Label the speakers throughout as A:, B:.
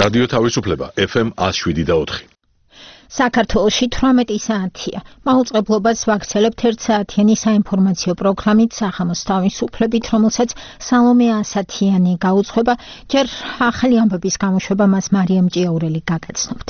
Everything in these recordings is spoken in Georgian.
A: რადიო თავისუფლება FM 107.4.
B: საქართველოში 18 საათია. მაუწყებლობას ვაქცელებთ 1 საათიანი საინფორმაციო პროგრამით სახამოს თავისუფლებით, რომელსაც სალომე ასათიანი გაუძღვება. ჯერ ახალი ამბების გამოშვება მას მარიამ ჭიაურელი გაგაცნობთ.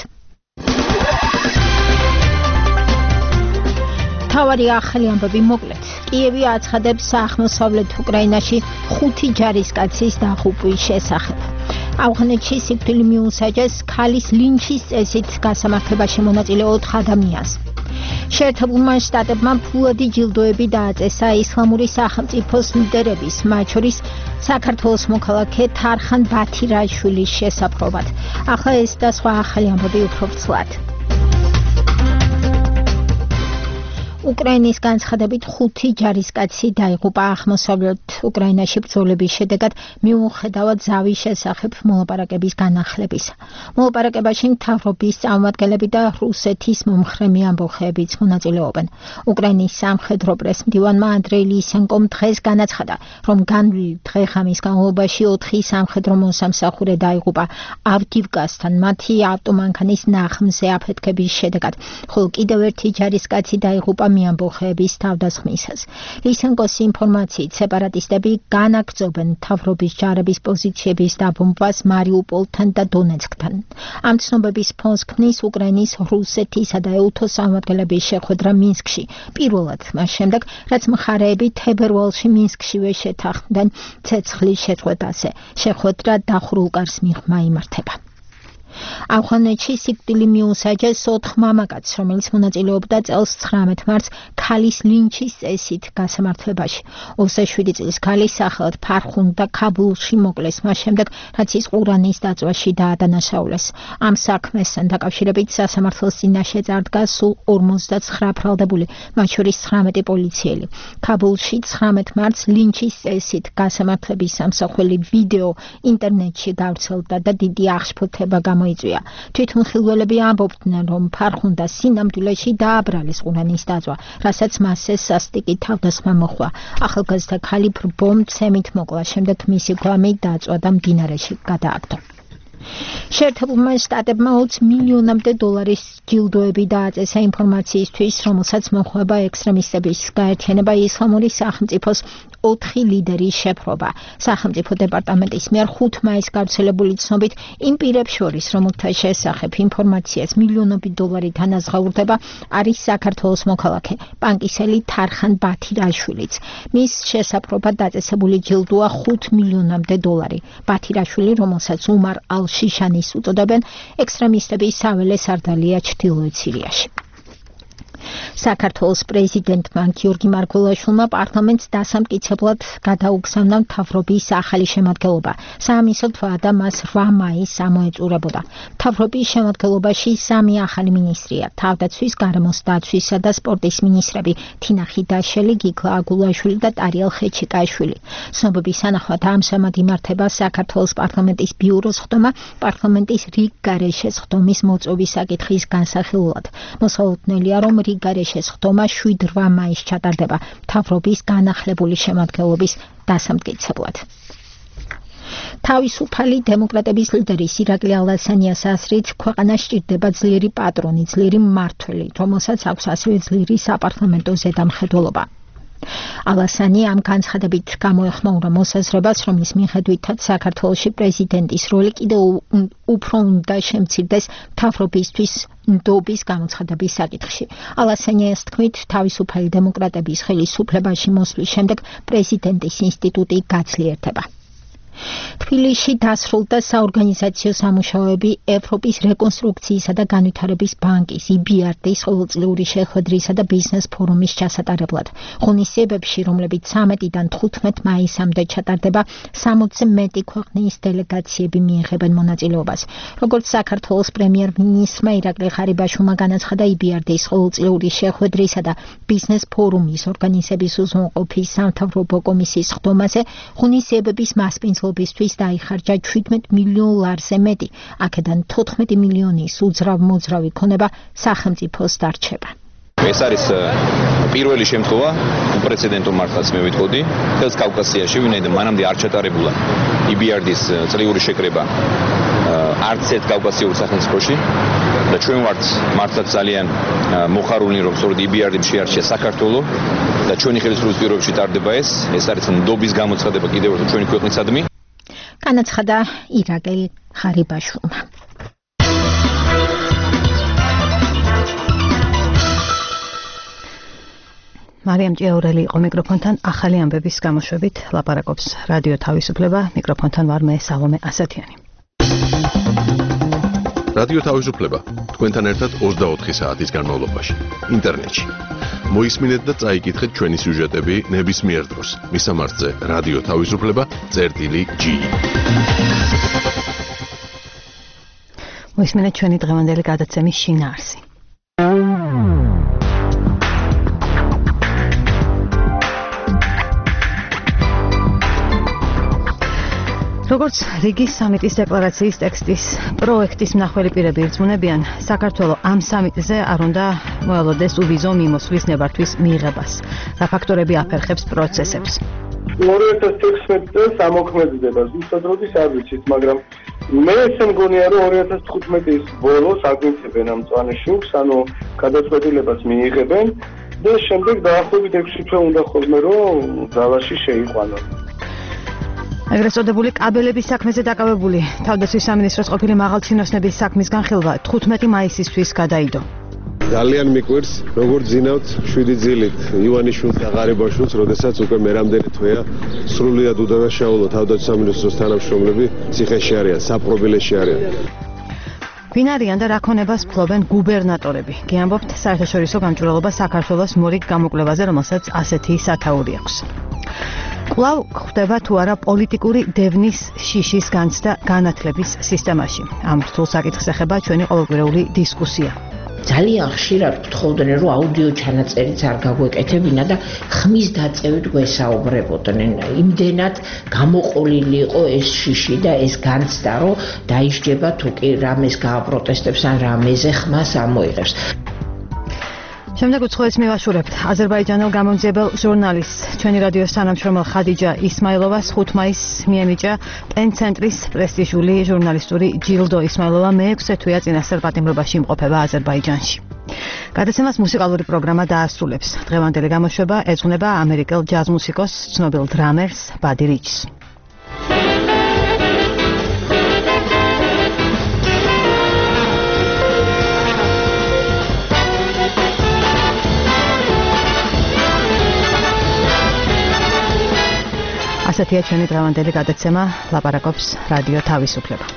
B: თავარი ახალი ამბები მოკლედ. კიევი აცხადებს აღმოსავლეთ უკრაინაში 5 ჯარისკაცის დაღუპვის შესახებ. ავღანეთში სიკვდილი მიუსაჯეს ქალის ლინჩის წესით გასამართლებაში მონაწილე 4 ადამიანს. შეერთებულმა შტატებმა ფულადი ჯილდოები დააწესა ისლამური სახელმწიფოს ლიდერების, მათ შორის საქართველოს მოქალაქე თარხან ბათირაშვილის შესაბრობად. ახლა ეს და სხვა ახალი ამბები უფრო ვრცლად. უკრაინის განცხადებით 5 ჯარისკაცი დაიღუპა აღმოსავლეთ უკრაინაში ბრძოლების შედეგად მიუხედავად ზავის შესახებ მოლაპარაკების განახლებისა. მოლაპარაკებაში მთავრობის წარმომადგენლები და რუსეთის მომხრე ამბოხეებიც მონაწილეობენ. უკრაინის სამხედრო პრესმდივანმა ანდრეი ლისენკომ დღეს განაცხადა, რომ განვლილი დღე-ღამის განმავლობაში 4 სამხედრო მოსამსახურე დაიღუპა ავდივკასთან მათი ავტომანქანის ნაღმზე აფეთქების შედეგად, ხოლო კიდევ 1 ჯარისკაცი დაიღუპა ამბოხეების თავდასხმისას. ლისენკოს ინფორმაციით სეპარატისტები განაგრძობენ მთავრობის ჯარების პოზიციების დაბომბვას მარიუპოლთან და დონეცკთან. ამ ცნობების ფონს ქმნის უკრაინის, რუსეთისა და ეუთოს წარმომადგენლების შეხვედრა მინსკში. პირველად მას შემდეგ, რაც მხარეები თებერვალში მინსკშივე შეთანხმდნენ ცეცხლის შეწყვეტაზე. შეხვედრა დახურულ კარს მიღმა იმართება. ავღანეთში სიკვდილი მიუსაჯეს 4 მამაკაცს, რომელიც მონაწილეობდა წელს 19 მარტს ქალის ლინჩის წესით გასამართლებაში. 27 წლის ქალი სახელად ფარხუნდა ქაბულში მოკლეს მას შემდეგ, რაც ის ყურანის დაწვაში დაადანაშაულეს. ამ საქმესთან დაკავშირებით სასამართლოს წინაშე წარდგა სულ 59 ბრალდებული, მათ შორის 19 პოლიციელი. ქაბულში 19 მარტს ლინჩის წესით გასამართლების სამსახველი ვიდეო ინტერნეტში გავრცელდა და დიდი აღშფოთება იწვია. თვითონ ხილველები ამბობდნენ, რომ ფარხუნდა სინამდვილეში დააბრალეს ყურანის დაწვა, რასაც მასზე სასტიკი თავდასხმა მოჰყვა. ახალგაზრდა ქალი ბრბო-მცემით მოკლა, შემდეგ მისი გვამი დაწვა და მდინარეში გადააგდო. შეერთებულმა შტატებმა 20 მილიონამდე დოლარის ჯილდოები დააწესა ინფორმაციისთვის, რომელსაც მოჰყვება ექსტრემისტების გაერთიანება ისლამური სახელმწიფოს 4 ლიდერის შეპყრობა. სახელმწიფო დეპარტამენტის მიერ 5 მაისს გავრცელებული ცნობით იმ პირებს შორის, რომელთა შესახებ ინფორმაციას მილიონობით დოლარით ანაზღაურდება, არის საქართველოს მოქალაქე, პანკისელი თარხან ბათირაშვილიც. მის შესაბრობად დაწესებული ჯილდოა 5 მილიონამდე დოლარი. ბათირაშვილი, რომელსაც უმარ ალ-შიშანის უწოდებენ, ექსტრემისტების საველე სარდალია ჩრდილოეთ სირიაში. საქართველოს პრეზიდენტმა გიორგი მარგველაშვილმა პარლამენტს დასამტკიცებლად გადაუგზავნა მთავრობის ახალი შემადგენლობა. საამისოდ ვადა მას 8 მაისს ამოეწურებოდა. მთავრობის შემადგენლობაში 3 ახალი მინისტრია: თავდაცვის, გარემოს დაცვისა და სპორტის მინისტრები თინა ხიდაშელი, გიგლა აგულაშვილი და ტარიელ ხეჩიკაშვილი. ცნობების თანახმად ამჟამად იმართება საქართველოს პარლამენტის ბიუროს ხდომა პარლამენტის რიგ გარეშე ხდომის მოწვევის საკითხის განსახილველად. მოსალოდნელია, რომ გარეშეს ხდომა 7-8 მაისს ჩატარდება მთავრობის განახლებული შემადგენლობის დასამტკიცებლად. თავისუფალი დემოკრატების ლიდერის ირაკლი ალასანიას აზრით, ქვეყანას სჭირდება ძლიერი პატრონი, ძლიერი მმართველი, რომელსაც აქვს ასევე ძლიერი საპარლამენტო ზედამხედველობა. ალასანი ამ განცხადებით გამოეხმაურა მოსაზრებას, რომლის მიხედვითაც საქართველოში პრეზიდენტის როლი კიდევ უფრო უნდა შემცირდეს მთავრობისთვის ნდობის გამოცხადების საკითხში. ალასანიას თქმით, თავისუფალი დემოკრატების ხელისუფლებაში მოსვლის შემდეგ პრეზიდენტის ინსტიტუტი გაძლიერდება. თბილისში დასრულდა საორგანიზაციო სამუშაოები ევროპის რეკონსტრუქციისა და განვითარების ბანკის EBRD-ის ყოველწლიური შეხვედრისა და ბიზნეს ფორუმის ჩასატარებლად. ღონისძიებებში, რომლებიც 13-დან 15 მაისამდე ჩატარდება, 60-ზე მეტი ქვეყნის დელეგაციები მიიღებენ მონაწილეობას. როგორც საქართველოს პრემიერ-მინისტრმა ირაკლი ღარიბაშვილმა განაცხადა, EBRD-ის ყოველწლიური შეხვედრისა და ბიზნეს ფორუმის ორგანიზების უზრუნველყოფის სამთავრობო კომისიის ხდომაზე ღონისძიებების მასპინძლობისთვის დაიხარჯა 17 მილიონ ლარზე მეტი, აქედან 14 მილიონის უძრავ-მოძრავი ქონება სახელმწიფოს დარჩება.
C: ეს არის პირველი შემთხვევა, უპრეცედენტო მართლაც მე ვიტყოდი, ხელს კავკასიაში, ვინაიდან მანამდე არ ჩატარებულა EBRD-ის წლიური შეკრება არც ერთ კავკასიურ სახელმწიფოში და ჩვენ ვართ მართლაც ძალიან მოხარულნი რომ სწორედ EBRD-მ შეარჩია საქართველო და ჩვენი ხელისუფლების პირობებში ტარდება ეს არის ნდობის გამოცხადება კიდევ ერთ ჩვენი ქვეყნისადმი.
B: განაცხადა ირაკლი ხარიბაშვილმა. მარიამ ჭიაურელი იყო მიკროფონთან ახალი ამბების გამოშვებით ლაპარაკობს რადიო თავისუფლება მიკროფონთან ვარ მე სალომე ასათიანი.
A: რადიო თავისუფლება თქვენთან ერთად 24 საათის განმავლობაში ინტერნეტში. მოისმინეთ და წაიკითხეთ ჩვენი სიუჟეტები ნებისმიერ დროს. მისამართზე რადიო თავისუფლება.gi.
B: მოისმინეთ ჩვენი დღევანდელი გადაცემის შინაარსი. როგორც რიგის სამიტის დეკლარაციის ტექსტის პროექტის მნახველი პირები ირწმუნებიან, საქართველოს ამ სამიტზე არ უნდა მოელოდეს უვიზო მიმოსვლის ნებართვის მიღებას. რა ფაქტორები აფერხებს პროცესებს?
D: 2016 წელს ამოქმედდება ზუსტად არ ვიცით, მაგრამ მე ესე მგონია, რომ 2015-ის ბოლოს აგინცებენ ამ მწვანე შუქს, ანუ გადაწყვეტილებას მიიღებენ და შემდეგ დაახლოებით 6 თვე უნდა ხოლმე რომ ძალაში შეიყვანონ.
B: ეგრეთ წოდებული კაბელების საქმეზე დაკავებული თავდაცვის სამინისტროს ყოფილი მაღალჩინოსნების საქმის განხილვა 15 მაისისთვის გადაიდო.
E: ძალიან მიკვირს, როგორ ძინავთ 7 ძილით ივანიშვილს და ღარიბაშვილს, როდესაც უკვე მერამდენი თვეა სრულიად უდანაშაულო თავდაცვის სამინისტროს თანამშრომლები ციხეში არიან, საპყრობილეში არიან.
B: ვინ არიან და რა ქონებას ფლობენ გუბერნატორები? გიამბობთ საერთაშორისო გამჭვირვალობა საქართველოს მორიგ გამოკვლევაზე, რომელსაც ასეთი სათაური აქვს. კვლავ ხდება თუ არა პოლიტიკური დევნის შიშის განცდა განათლების სისტემაში. ამ რთულ საკითხს ეხება ჩვენი ყოველკვირეული დისკუსია.
F: ძალიან ხშირად გთხოვდნენ, რომ აუდიო ჩანაწერიც არ გაგვეკეთებინა და ხმის დაწევით გვესაუბრებოდნენ. იმდენად გამოყოლილი იყო ეს შიში და ეს განცდა, რომ დაიშჯება თუ კი რამეს გააპროტესტებს ან რამეზე ხმას ამოიღებს. შემდეგ უცხოეთს მივაშურებთ აზერბაიჯანელ გამომძიებელ ჟურნალისტს ჩვენი რადიოს თანამშრომელ ხადიჯა ისმაილოვას 5 მაისს მიენიჭა პენ-ცენტრის პრესტიჟული ჟურნალისტური ჯილდო. ისმაილოვა მე-6 თვეა წინასწარ პატიმრობაში იმყოფება აზერბაიჯანში. გადაცემას მუსიკალური პროგრამა დაასრულებს. დღევანდელი გამოშვება ეძღვნება ამერიკელ ჯაზ მუსიკოსს, ცნობილ დრამერს ბადი რიჩს. ასეთია ჩვენი დღევანდელი გადაცემა, ლაპარაკობს რადიო თავისუფლება.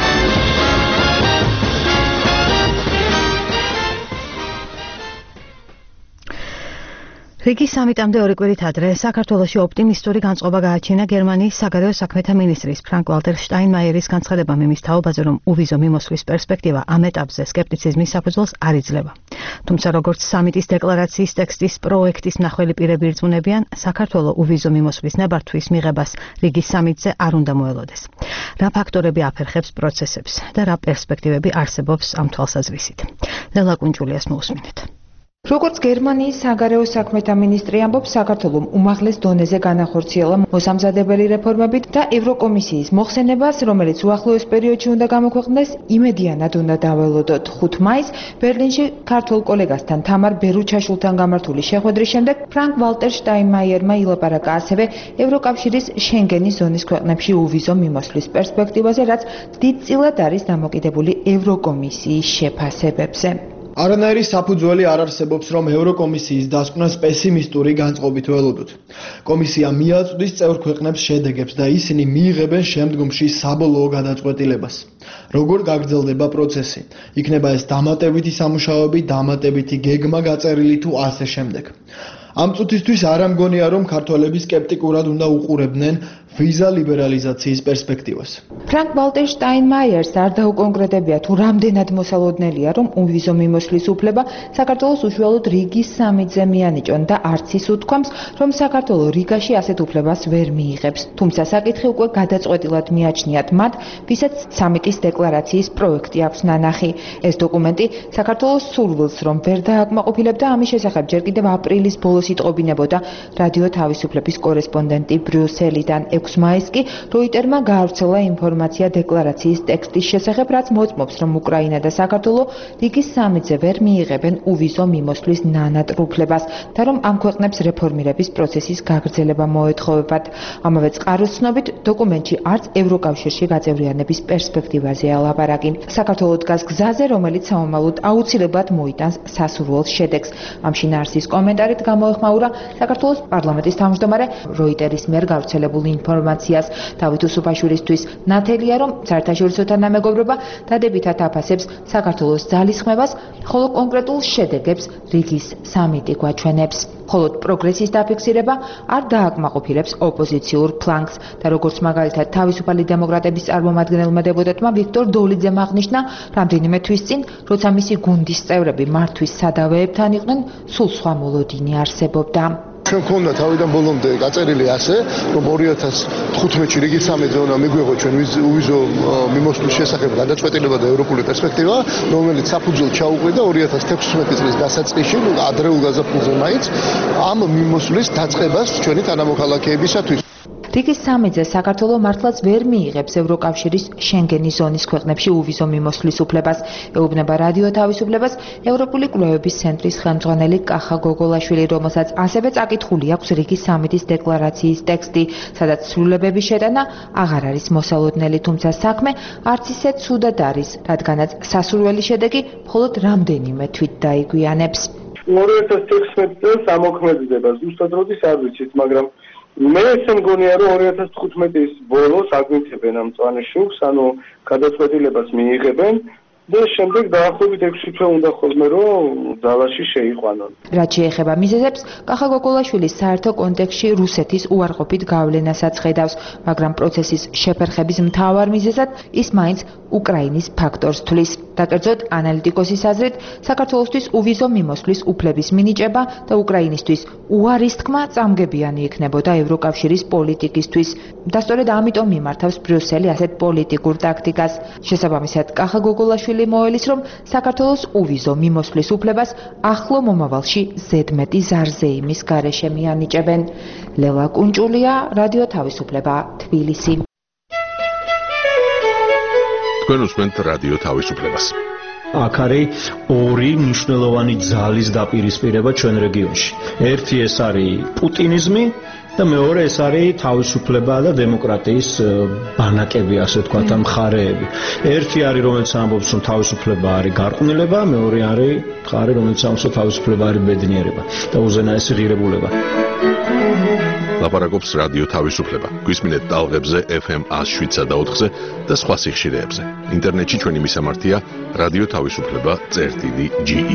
F: რიგის სამიტამდე 2 კვირით ადრე საქართველოში ოპტიმისტური განწყობა გააჩინა გერმანიის საგარეო საქმეთა მინისტრის ფრანკ-ვალტერ შტაინმაიერის განცხადებამ იმის თაობაზე, რომ უვიზო მიმოსვლის პერსპექტივა ამ ეტაპზე სკეპტიციზმის საფუძველს არ იძლევა. თუმცა როგორც სამიტის დეკლარაციის ტექსტის პროექტის მნახველი პირები ირწმუნებიან, საქართველოს უვიზო მიმოსვლის ნებართვის მიღებას რიგის სამიტზე არ უნდა მოელოდეს. რა ფაქტორები აფერხებს პროცესებს და რა პერსპექტივები არსებობს ამ თვალსაზრისით? ლელა კუნჯულიას მოусმინეთ.
G: როგორც გერმანიის საგარეო საქმეთა მინისტრი ამბობს, საქართველოს უმაღლეს დონეზე განახორციელა მოსამზადებელი რეფორმებით და ევროკომისიის მოხსენებას, რომელიც უახლოეს პერიოდში უნდა გამოქვეყნდეს, იმედიანად უნდა დაველოდოთ. 5 მაისს ბერლინში ქართულ კოლეგასთან თამარ ბერუჩაშვილთან გამართული შეხვედრის შემდეგ ფრანკ-ვალტერ შტაინმაიერმა ილაპარაკა ასევე ევროკავშირის შენგენის ზონის ქვეყნებში უვიზო მიმოსვლის პერსპექტივაზე, რაც დიდწილად არის დამოკიდებული ევროკომისიის შეფასებებზე.
H: არანაირი საფუძველი არ არსებობს, რომ ევროკომისიის დასკვნას პესიმისტური განწყობით ველოდოთ. კომისია მიაწვდის წევრ ქვეყნებს შედეგებს და ისინი მიიღებენ შემდგომში საბოლოო გადაწყვეტილებას. როგორ გაგრძელდება პროცესი? იქნება ეს დამატებითი სამუშაოები, დამატებითი გეგმა გაწერილი თუ ასე შემდეგ. ამ წუთისთვის არ ამგონია, რომ ქართველები სკეპტიკურად უნდა უყურებდნენ ვიზა ლიბერალიზაციის პერსპექტივას.
G: ფრანკ-ვალტერ შტაინმაიერს არ დაუკონკრეტებია თუ რამდენად მოსალოდნელია, რომ უვიზო მიმოსვლის უფლება საქართველოს უშუალოდ რიგის სამიტზე მიანიჭონ და არც ის უთქვამს, რომ საქართველოს რიგაში ასეთ უფლებას ვერ მიიღებს. თუმცა საკითხი უკვე გადაწყვეტილად მიაჩნიათ მათ, ვისაც სამიტის დეკლარაციის პროექტი აქვს ნანახი. ეს დოკუმენტი საქართველოს სურვილს რომ ვერ დააკმაყოფილებდა, ამის შესახებ ჯერ კიდევ აპრილის ბოლოს იტყობინებოდა რადიო თავისუფლების კორესპონდენტი ბრიუსელიდან. 26 მაისს კი როიტერმა გაავრცელა ინფორმაცია დეკლარაციის ტექსტის შესახებ, რაც მოწმობს, რომ უკრაინა და საქართველო რიგის სამიზე ვერ მიიღებენ უვიზო მიმოსვლის ნანატრუფლებას და რომ ამ ქვეყნებს რეფორმირების პროცესის გაგრძელება მოეთხოვებათ. ამავე წყაროს ცნობით, დოკუმენტში არც ევროკავშირში გაწევრიანების პერსპექტივაზეა ლაპარაკი. საქართველო დგას გზაზე, რომელიც სამომავლოდ აუცილებლად მოიტანს სასურველ შედეგს. ამ შინაარსის კომენტარით გამოეხმაურა საქართველოს პარლამენტის თავმჯდომარე როიტერის მიერ გავრცელებულ ინფორმაციას. დავით უსუფაშვილისთვის ნათელია, რომ საერთაშორისო თანამეგობრობა დადებითად აფასებს საქართველოს ძალისხმევას, ხოლო კონკრეტულ შედეგებს რიგის სამიტი გვაჩვენებს. მხოლოდ პროგრესის დაფიქსირება არ დააკმაყოფილებს ოპოზიციურ ფლანგს და როგორც მაგალითად თავისუფალი დემოკრატების წარმომადგენელმა დეპუტატმა ვიქტორ დოლიძემ აღნიშნა, რამდენიმე თვის წინ, როცა მისი გუნდის წევრები მართვის სადავეებთან იყვნენ, სულ სხვა მოლოდინი არსებობდა.
I: ჩვენ გვქონდა თავიდან ბოლომდე გაწერილი ასე, რომ 2015-ში რიგით სამედზე უნდა მიგვიღო ჩვენ უვიზო მიმოსვლის შესახებ გადაწყვეტილება და ევროპული პერსპექტივა, რომელიც საფუძვლად ჩაუყრიდა 2016 წლის დასაწყისში, ადრეულ გაზაფხულზე მაინც ამ მიმოსვლის დაწყებას ჩვენი თანამოქალაქეებისათვის.
G: რიგის სამედზე საქართველო მართლაც ვერ მიიღებს ევროკავშირის შენგენის ზონის ქვეყნებში უვიზო მიმოსვლის უფლებას. ეუბნება რადიო თავისუფლებას ევროპული კვლევების ცენტრის ხელმძღვანელი კახა გოგოლაშვილი, რომელსაც ასევე წაკითხული აქვს რიგის სამედის დეკლარაციის ტექსტი, სადაც ცვლილებების შეტანა აღარ არის მოსალოდნელი, თუმცა საქმე არც ისე ცუდად არის, რადგანაც სასურველი შედეგი მხოლოდ რამდენიმე თვით დაიგვიანებს.
D: 2016 წელს ამოქმედდება, ზუსტად როდის არ ვიცით, მაგრამ მე ესე მგონია, რომ 2015-ის ბოლოს აგვინცებენ ამ მწვანე შუქს, ანუ გადაწყვეტილებას მიიღებენ და შემდეგ დაახლოებით 6 თვე უნდა ხოლმე რომ ძალაში შეიყვანონ.
G: რაც შეეხება მიზეზებს, კახა გოგოლაშვილის საერთო კონტექსტში რუსეთის უარყოფით გავლენასაც ხედავს, მაგრამ პროცესის შეფერხების მთავარ მიზეზად ის მაინც უკრაინის ფაქტორს თვლის. დაკერძოდ, ანალიტიკოსის აზრით, საქართველოსთვის უვიზო მიმოსვლის უფლების მინიჭება და უკრაინისთვის უარის თქმა წამგებიანი იქნებოდა ევროკავშირის პოლიტიკისთვის. და სწორედ ამიტომ მიმართავს ბრიუსელი ასეთ პოლიტიკურ ტაქტიკას. შესაბამისად, კახა გოგოლაშვილი მოელის, რომ საქართველოს უვიზო მიმოსვლის უფლებას ახლო მომავალში ზედმეტი ზარზეიმის გარეშე მიანიჭებენ. ლელა კუნჭულია, რადიო თავისუფლება, თბილისი.
A: თქვენ უსმენთ რადიო თავისუფლებას.
J: აქ არის ორი მნიშვნელოვანი ძალის დაპირისპირება ჩვენ რეგიონში. ერთი ეს არის პუტინიზმი და მეორე ეს არის თავისუფლება და დემოკრატიის ბანაკები, ასე ვთქვათ, მხარეები. ერთი არის, რომელიც ამბობს, რომ თავისუფლება არის გარყვნილება, მეორე არის მხარე, რომელიც ამბობს, რომ თავისუფლება არის ბედნიერება და უზენაესი ღირებულება.
A: ლაპარაკობს რადიო თავისუფლება. გვისმინეთ ტალღებზე FM 107.4-ზე და სხვა სიხშირეებზე. ინტერნეტში ჩვენი მისამართია რადიო თავისუფლება.ge.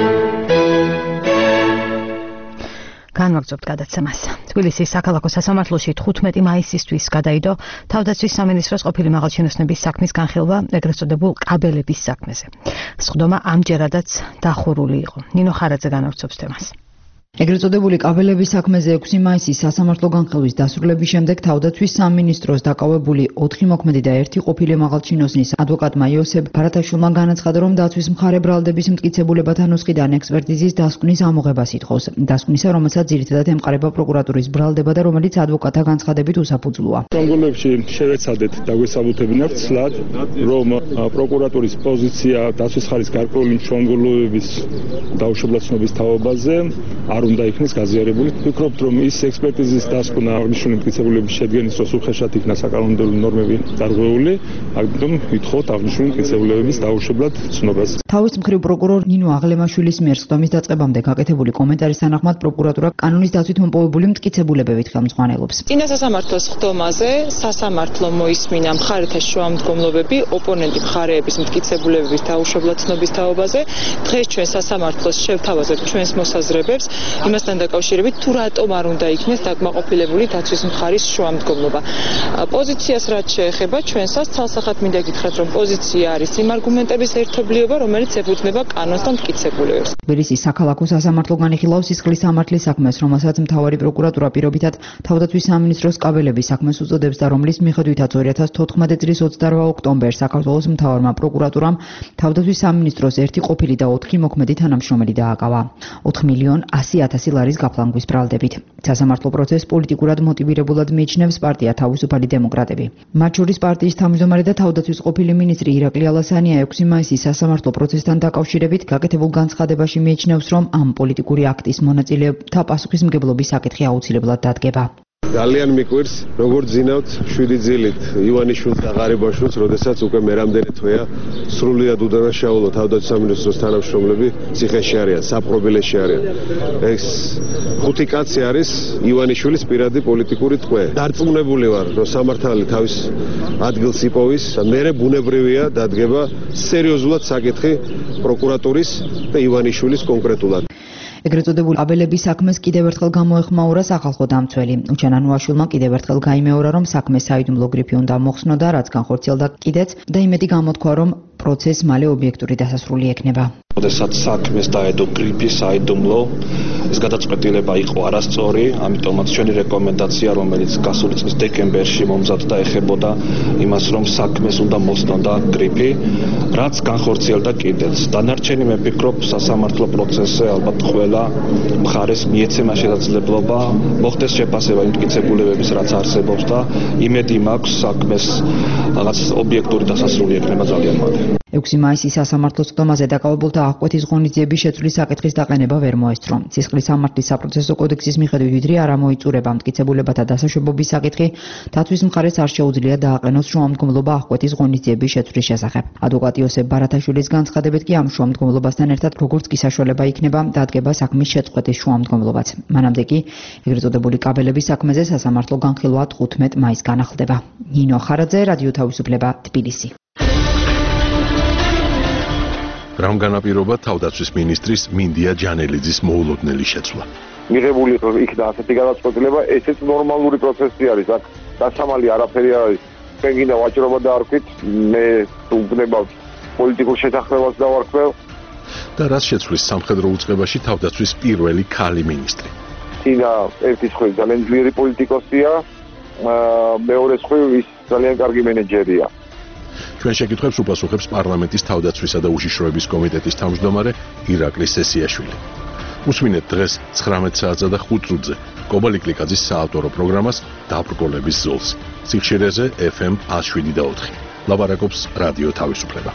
K: განვაგრძობთ გადაცემას. თბილისის საქალაქო სასამართლოში 15 მაისისთვის გადაიდო თავდაცვის სამინისტროს ყოფილი მაღალჩინოსნების საქმის განხილვა ეგრეთ წოდებულ კაბელების საქმეზე. სხდომა ამჯერადაც დახურული იყო. ნინო ხარაძე განავრცობს თემას.
L: ეგრეთ წოდებული კაბელების საქმეზე 6 მაისის სასამართლო განხილვის დასრულების შემდეგ თავდაცვის სამინისტროს დაკავებული 4 მოქმედი და 1 ყოფილი მაღალჩინოსნის ადვოკატმა იოსებ ბარათაშვილმა განაცხადა, რომ დაცვის მხარე ბრალდების მტკიცებულებათა ნუსხიდან ექსპერტიზის დასკვნის ამოღებას ითხოვს. დასკვნისა, რომელსაც ძირითადად ემყარება პროკურატურის ბრალდება და რომელიც ადვოკატთა განცხადებით უსაფუძვლოა.
M: პროგრამებში შევეცადეთ და გვესაბუთებინართ სლად, რომ პროკურატურის პოზიცია დაცვის მხარის გარკვეული მშრომლობების დაუშებლად თაობაზე არ უნდა იქნეს გაზიარებული. ვფიქრობთ, რომ ის ექსპერტიზის დასკვნა აღნიშნული მტკიცებულების შედგენის დროს უხეშად იქნა საკანონმდებლო ნორმები დარღვეული, ამიტომ ვითხოვთ აღნიშნული მტკიცებულების დაუშებლად ცნობას.
L: თავის მხრივ პროკურორ ნინო აღლემაშვილის მიერ სხდომის დაწყებამდე გაკეთებული კომენტარის თანახმად პროკურატურა კანონის დაცვით მოპოვებული მტკიცებულებებით ხელმძღვანელობს.
N: წინა სასამართლოს სხდომაზე სასამართლო მოისმინა მხარეთა შუამდგომლობები ოპონენტი მხარეების მტკიცებულებების დაუშებლად ცნობის თაობაზე. დღეს ჩვენ სასამართლოს შევთავაზებთ ჩვენს მოსაზრებებს იმასთან დაკავშირებით, თუ რატომ არ უნდა იქნეს დაკმაყოფილებული დაცვის მხარის შუამდგომლობა. პოზიციას რაც შეეხება ჩვენსაც ცალსახად მინდა გითხრათ, რომ პოზიცია არის იმ არგუმენტების ერთობლიობა, რომელიც ეფუძნება კანონს და მტკიცებულებებს.
L: თბილისის საქალაქო სასამართლო განიხილავს სისხლის სამართლის საქმეს, რომელსაც მთავარი პროკურატურა პირობითად თავდაცვის სამინისტროს კაბელების საქმეს უწოდებს და რომლის მიხედვითაც 2014 წლის 28 ოქტომბერს საქართველოს მთავარმა პროკურატურამ თავდაცვის სამინისტროს 1 ყოფილი და 4 მოქმედი თანამშრომელი დააკავა. 4.100.000 100,000 ლარის გაფლანგვის ბრალდებით. სასამართლო პროცესს პოლიტიკურად მოტივირებულად მიიჩნევს პარტია თავისუფალი დემოკრატები. მათ შორის პარტიის თავმჯდომარე და თავდაცვის ყოფილი მინისტრი ირაკლი ალასანია 6 მაისის სასამართლო პროცესთან დაკავშირებით გაკეთებულ განცხადებაში მიიჩნევს, რომ ამ პოლიტიკური აქტის მონაწილეთა პასუხისმგებლობის საკითხი აუცილებლად დადგება.
E: ძალიან მიკვირს, როგორც ძინავთ 7 ძილით ივანიშვილს და ღარიბაშვილს, როდესაც უკვე მერამდენი თვეა სრულიად უდანაშაულო თავდაცვის სამინისტროს თანამშრომლები ციხეში არიან, საპყრობილეში არიან. ეს 5 კაცი არის ივანიშვილის პირადი პოლიტიკური ტყვე. დარწმუნებული ვარ, რომ სამართალი თავის ადგილს იპოვის, მერე ბუნებრივია დადგება სერიოზულად საკითხი პროკურატურის და ივანიშვილის კონკრეტულად.
L: ეგრეთ წოდებული აბელების საქმეს კიდევ ერთხელ გამოეხმაურა სახალხო დამცველი. უჩანანუაშვილმა კიდევ ერთხელ გაიმეორა, რომ საქმე საიდუმლო გრიფი უნდა მოხსნოდა, რაც განხორციელდა კიდეც და იმედი გამოთქვა, რომ პროცესს მალე ობიექტური დასასრული ექნება.
O: როდესაც საქმეს დაედო გრიფი საიდუმლო, ეს გადაწყვეტილება იყო არასწორი, ამიტომაც ჩვენი რეკომენდაცია, რომელიც გასული წლის დეკემბერში მომზადდა, ეხებოდა იმას, რომ საქმეს უნდა მოსდონდა გრიფი, რაც განხორციელდა კიდეც. დანარჩენი მე ვფიქრობ, სასამართლო პროცესზე ალბათ ყველა მხარეს მიეცემა შესაძლებლობა მოხდეს შეფასება იმ მტკიცებულებების, რაც არსებობს და იმედი მაქვს საქმეს რაღაც ობიექტური დასასრული ექნება ძალიან მალე.
L: 6 მაისის სასამართლოს სხდომაზე დაკავებულთა აღკვეთის ღონისძიების შეცვლის საკითხის დაყენება ვერ მოესწრო. სისხლის სამართლის საპროცესო კოდექსის მიხედვით ვიდრე არ ამოიწურება მტკიცებულებათა დასაშვებობის საკითხი, დაცვის მხარეს არ შეუძლია დააყენოს შუამდგომლობა აღკვეთის ღონისძიების შეცვლის შესახებ. ადვოკატი იოსებ ბარათაშვილის განცხადებით კი ამ შუამდგომლობასთან ერთად როგორც კი საშუალება იქნება, დადგება საქმის შეწყვეტის შუამდგომლობაც. მანამდე კი ეგრეთ წოდებული კაბელების საქმეზე სასამართლო განხილვა 15 მაისს განახლდება. ნინო ხარაძე, რადიო თავისუფლება, თბილისი.
A: რამ განაპირობა თავდაცვის მინისტრის მინდია ჯანელიძის მოულოდნელი შეცვლა.
P: მიღებული იქნა ასეთი გადაწყვეტილება, ესეც ნორმალური პროცესი არის, აქ დასამალი არაფერი არ არის. ჩვენ გინდა ვაჭრობა დაარქვით, მე უგნებავთ პოლიტიკურ შეთანხმებას დავარქვევ.
A: და რას შეცვლის სამხედრო უწყებაში თავდაცვის პირველი ქალი მინისტრი?
P: თინა ერთი ხრი ძალიან ძლიერი პოლიტიკოსია, მეორე ხრი ის ძალიან კარგი მენეჯერია.
A: ჩვენ შეკითხვებს უპასუხებს პარლამენტის თავდაცვისა და უშიშროების კომიტეტის თავმჯდომარე ირაკლი სესიაშვილი. უსმინეთ დღეს 19 საათსა და 5 წუთზე კობალი კლიკაძის საავტორო პროგრამას დაბრკოლების ზოლს. სიხშირეზე FM 107.4. ლაპარაკობს რადიო თავისუფლება.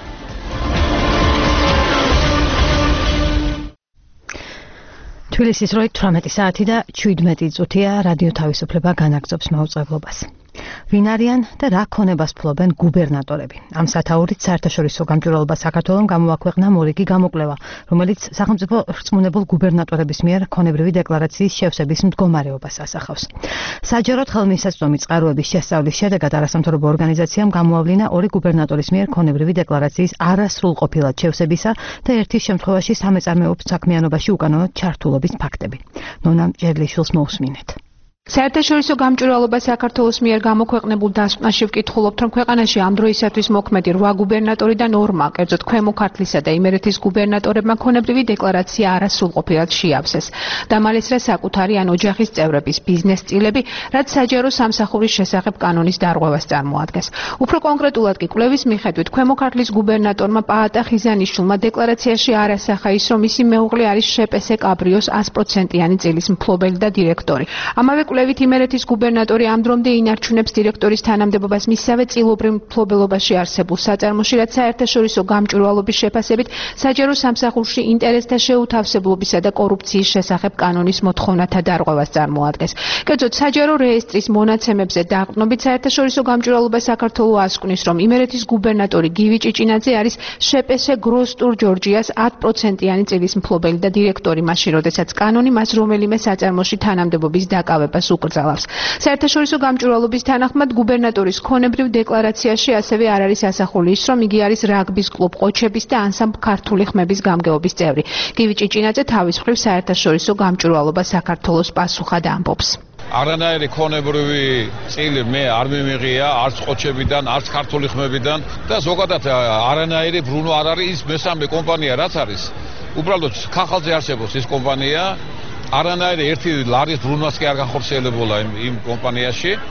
K: თბილისის როით 18 საათი და 17 წუთია რადიო თავისუფლება განაგრძობს მაუწყებლობას. ვინ არიან და რა ქონებას ფლობენ გუბერნატორები? ამ სათაურით საერთაშორისო გამჭვირვალობა საქართველოს გამოაქვეყნა მორიგი გამოკვლევა, რომელიც სახელმწიფო რწმუნებულ გუბერნატორების მიერ ქონებრივი დეკლარაციის შევსების მდგომარეობას ასახავს. საჯაროდ ხელმისაწვდომი წყაროების შესწავლის შედეგად არასამთავრობო ორგანიზაციამ გამოავლინა 2 გუბერნატორის მიერ ქონებრივი დეკლარაციის არასრულყოფილად შევსებისა და ერთის შემთხვევაში სამეწარმეობ საქმიანობაში უკანონო ჩართულობის ფაქტები. ნონა ჭერლიშვილს მოусმინეთ.
Q: საერთაშორისო გამჭვირვალობა საქართველოს მიერ გამოქვეყნებულ დასკვნაში ვკითხულობთ, რომ ქვეყანაში ამ დროისათვის მოქმედი 8 გუბერნატორი და ნორმა, კერძოდ ქვემო ქართლისა და იმერეთის გუბერნატორებმა ქონებრივი დეკლარაცია არასრულყოფილად შეავსეს. დამალესრა საკუთარი ან ოჯახის წევრების ბიზნეს წილები, რაც საჯარო სამსახურის შესახებ კანონის დარღვევას წარმოადგენს. უფრო კონკრეტულად კი კვლევის მიხედვით ქვემო ქართლის გუბერნატორმა პაატა ხიზანიშვილმა დეკლარაციაში არასახა ის, რომ მისი მეუღლე არის შეპესე კაბრიოს 100%-იანი წილის მფლობელი და დირექტორი. ამავე კვლევით იმერეთის გუბერნატორი ამ დრომდე ინარჩუნებს დირექტორის თანამდებობას მისსავე წილობრივ მფლობელობაში არსებულ საწარმოში, რაც საერთაშორისო გამჭვირვალობის შეფასებით საჯარო სამსახურში ინტერესთა შეუთავსებლობისა და კორუფციის შესახებ კანონის მოთხოვნათა დარღვევას წარმოადგენს. კერძოდ საჯარო რეესტრის მონაცემებზე დაყრდნობით საერთაშორისო გამჭვირვალობა საქართველოს ასკვნის, რომ იმერეთის გუბერნატორი გივი ჭიჭინაძე არის შეპესე გროსტურ ჯორჯიას 10%-იანი წილის მფლობელი და დირექტორი, მაშინ როდესაც კანონი მას რომელიმე საწარმოში თანამდებობის დაკავებას უკრძალავს. საერთაშორისო გამჭვირვალობის თანახმად გუბერნატორის ქონებრივ დეკლარაციაში ასევე არ არის ასახული ის, რომ იგი არის რაგბის კლუბ ყოჩების და ანსამბლ ქართული ხმების გამგეობის წევრი. გივი ჭიჭინაძე თავის მხრივ საერთაშორისო გამჭვირვალობა საქართველოს პასუხად ამბობს.
R: არანაირი ქონებრივი წილი მე არ მიმიღია არც ყოჩებიდან, არც ქართული ხმებიდან და ზოგადად არანაირი ბრუნვა არ არის ის მესამე კომპანია რაც არის. უბრალოდ ქაღალდზე არსებობს ეს კომპანია. არანაირი ერთი ლარის ბრუნვას კი არ განხორციელებულა იმ კომპანიაში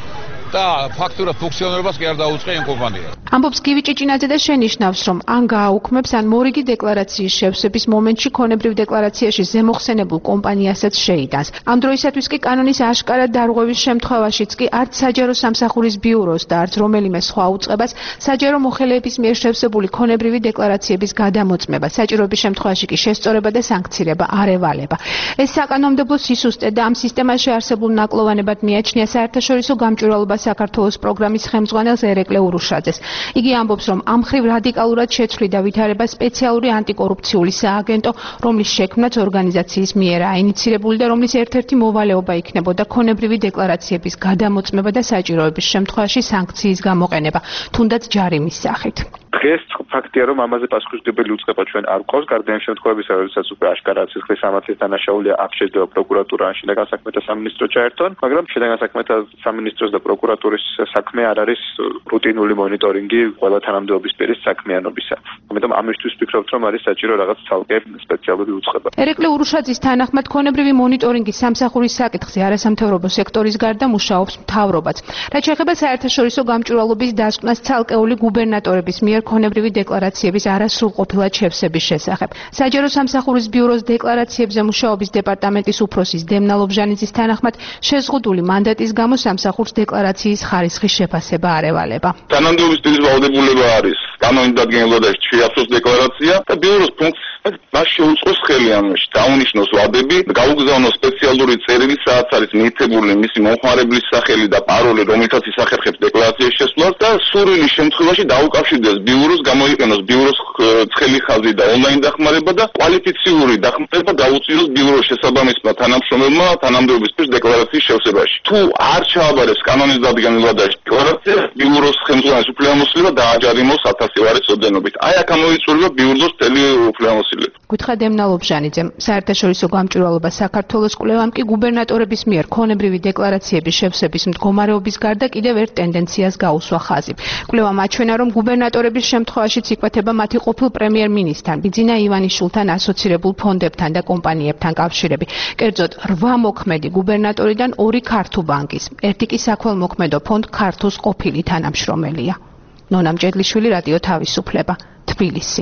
R: და ფაქტურად ფუნქციონირებას კი არ დაუწყია იმ კომპანიამ.
Q: ამბობს გივი ჭიჭინაძე და შენიშნავს, რომ ან გააუქმებს, ან მორიგი დეკლარაციის შევსების მომენტში ქონებრივ დეკლარაციაში ზემოხსენებულ კომპანიასაც შეიტანს. ამ დროისათვის კი კანონის აშკარად დარღვევის შემთხვევაშიც კი არც საჯარო სამსახურის ბიუროს და არც რომელიმე სხვა უწყებას საჯარო მოხელეების მიერ შევსებული ქონებრივი დეკლარაციების გადამოწმება, საჭიროების შემთხვევაში კი შესწორება და სანქცირება არ ევალება. ეს საკანონმდებლო სისუსტე და ამ სისტემაში არსებულ ნაკლოვანებად მიაჩნია საერთაშორისო გამჭვირვალობა საქართველოს პროგრამის ხელმძღვანელს ერეკლე ურუშაძეს. იგი ამბობს, რომ ამ მხრივ რადიკალურად შეცვლიდა ვითარება სპეციალური ანტიკორუფციული სააგენტო, რომლის შექმნაც ორგანიზაციის მიერაა ინიცირებული და რომლის ერთ-ერთი მოვალეობა იქნებოდა ქონებრივი დეკლარაციების გადამოწმება და საჭიროების შემთხვევაში სანქციის გამოყენება, თუნდაც ჯარიმის სახით.
S: დღეს ფაქტია, რომ ამაზე პასუხისმგებელი უწყება ჩვენ არ გვყავს, გარდა იმ შემთხვევებისა, როდესაც უკვე აშკარაა სისხლის სამართლის დანაშაულია, აქ შეძლება პროკურატურა ან შინაგან საქმეთა სამინისტრო ჩაერთონ, მაგრამ შინაგან საქმეთა სამინისტროს და პროკურატურის საქმე არ არის რუტინული მონიტორინგი ყველა თანამდებობის პირის საქმიანობისა. ამიტომ ამისთვის ვფიქრობთ, რომ არის საჭირო რაღაც ცალკე სპეციალური უწყება.
Q: ერეკლე ურუშაძის თანახმად ქონებრივი მონიტორინგის სამსახურის საკითხზე არასამთავრობო სექტორის გარდა მუშაობს მთავრობაც. რაც შეეხება საერთაშორისო გამჭვირვალობის დასკვნას ცალკეული გუბერნატორების მიერ ქონებრივი დეკლარაციების არასრულყოფილად შევსების შესახებ. საჯარო სამსახურის ბიუროს დეკლარაციებზე მუშაობის დეპარტამენტის უფროსის დემნა ლობჟანიძის თანახმად შეზღუდული მანდატის გამო სამსახურს დეკლარაციის ხარისხის შეფასება არ ევალება.
T: თანამდებობის პირის ვალდებულება არის კანონით დადგენილება და შეაფასოს დეკლარაცია და ბიუროს ფუნქციას მას შეუწყოს ხელი ამაში. დაუნიშნოს ვადები, გაუგზავნოს სპეციალური წერილი, სადაც არის მითებული მისი მომხმარებლის სახელი და პაროლი, რომელთაც ის ახერხებს დეკლარაციის შესვლას და სურვილის შემთხვევაში დაუკავშირდეს ბიუროს, გამოიყენოს ბიუროს ცხელი ხაზი და ონლაინ დახმარება და კვალიფიციური დახმარება დაუწიოს ბიუროს შესაბამისმა თანამშრომელმა თანამდებობის პირს დეკლარაციის შევსებაში. თუ არ ჩააბარეს კანონის დადგენილება და დეკლარაცია, ბიუროს ხელმძღვანელის უფლებამოსილება დააჯარიმოს 1000 ლარის ოდენობით. აი აქ ამოიწურება ბიუროს მთელი უფლებამოსილება.
Q: გითხრა დემნა ლობჟანიძემ, საერთაშორისო გამჭვირვალობა საქართველოს კვლევამ კი გუბერნატორების მიერ ქონებრივი დეკლარაციების შევსების მდგომარეობის გარდა კიდევ ერთ ტენდენციას გაუსვა ხაზი. კვლევამ აჩვენა, რომ გუბერნატორების შემთხვევაშიც იკვეთება მათი ყოფილ პრემიერ-მინისტრთან, ბიძინა ივანიშვილთან ასოცირებულ ფონდებთან და კომპანიებთან კავშირები. კერძოდ, 8 მოქმედი გუბერნატორიდან 2 ქართულ ბანკის, ერთი კი საქველმოქმედო ფონდ ქართუს ყოფილი თანამშრომელია. ნონა მჭედლიშვილი, რადიო თავისუფლება, თბილისი.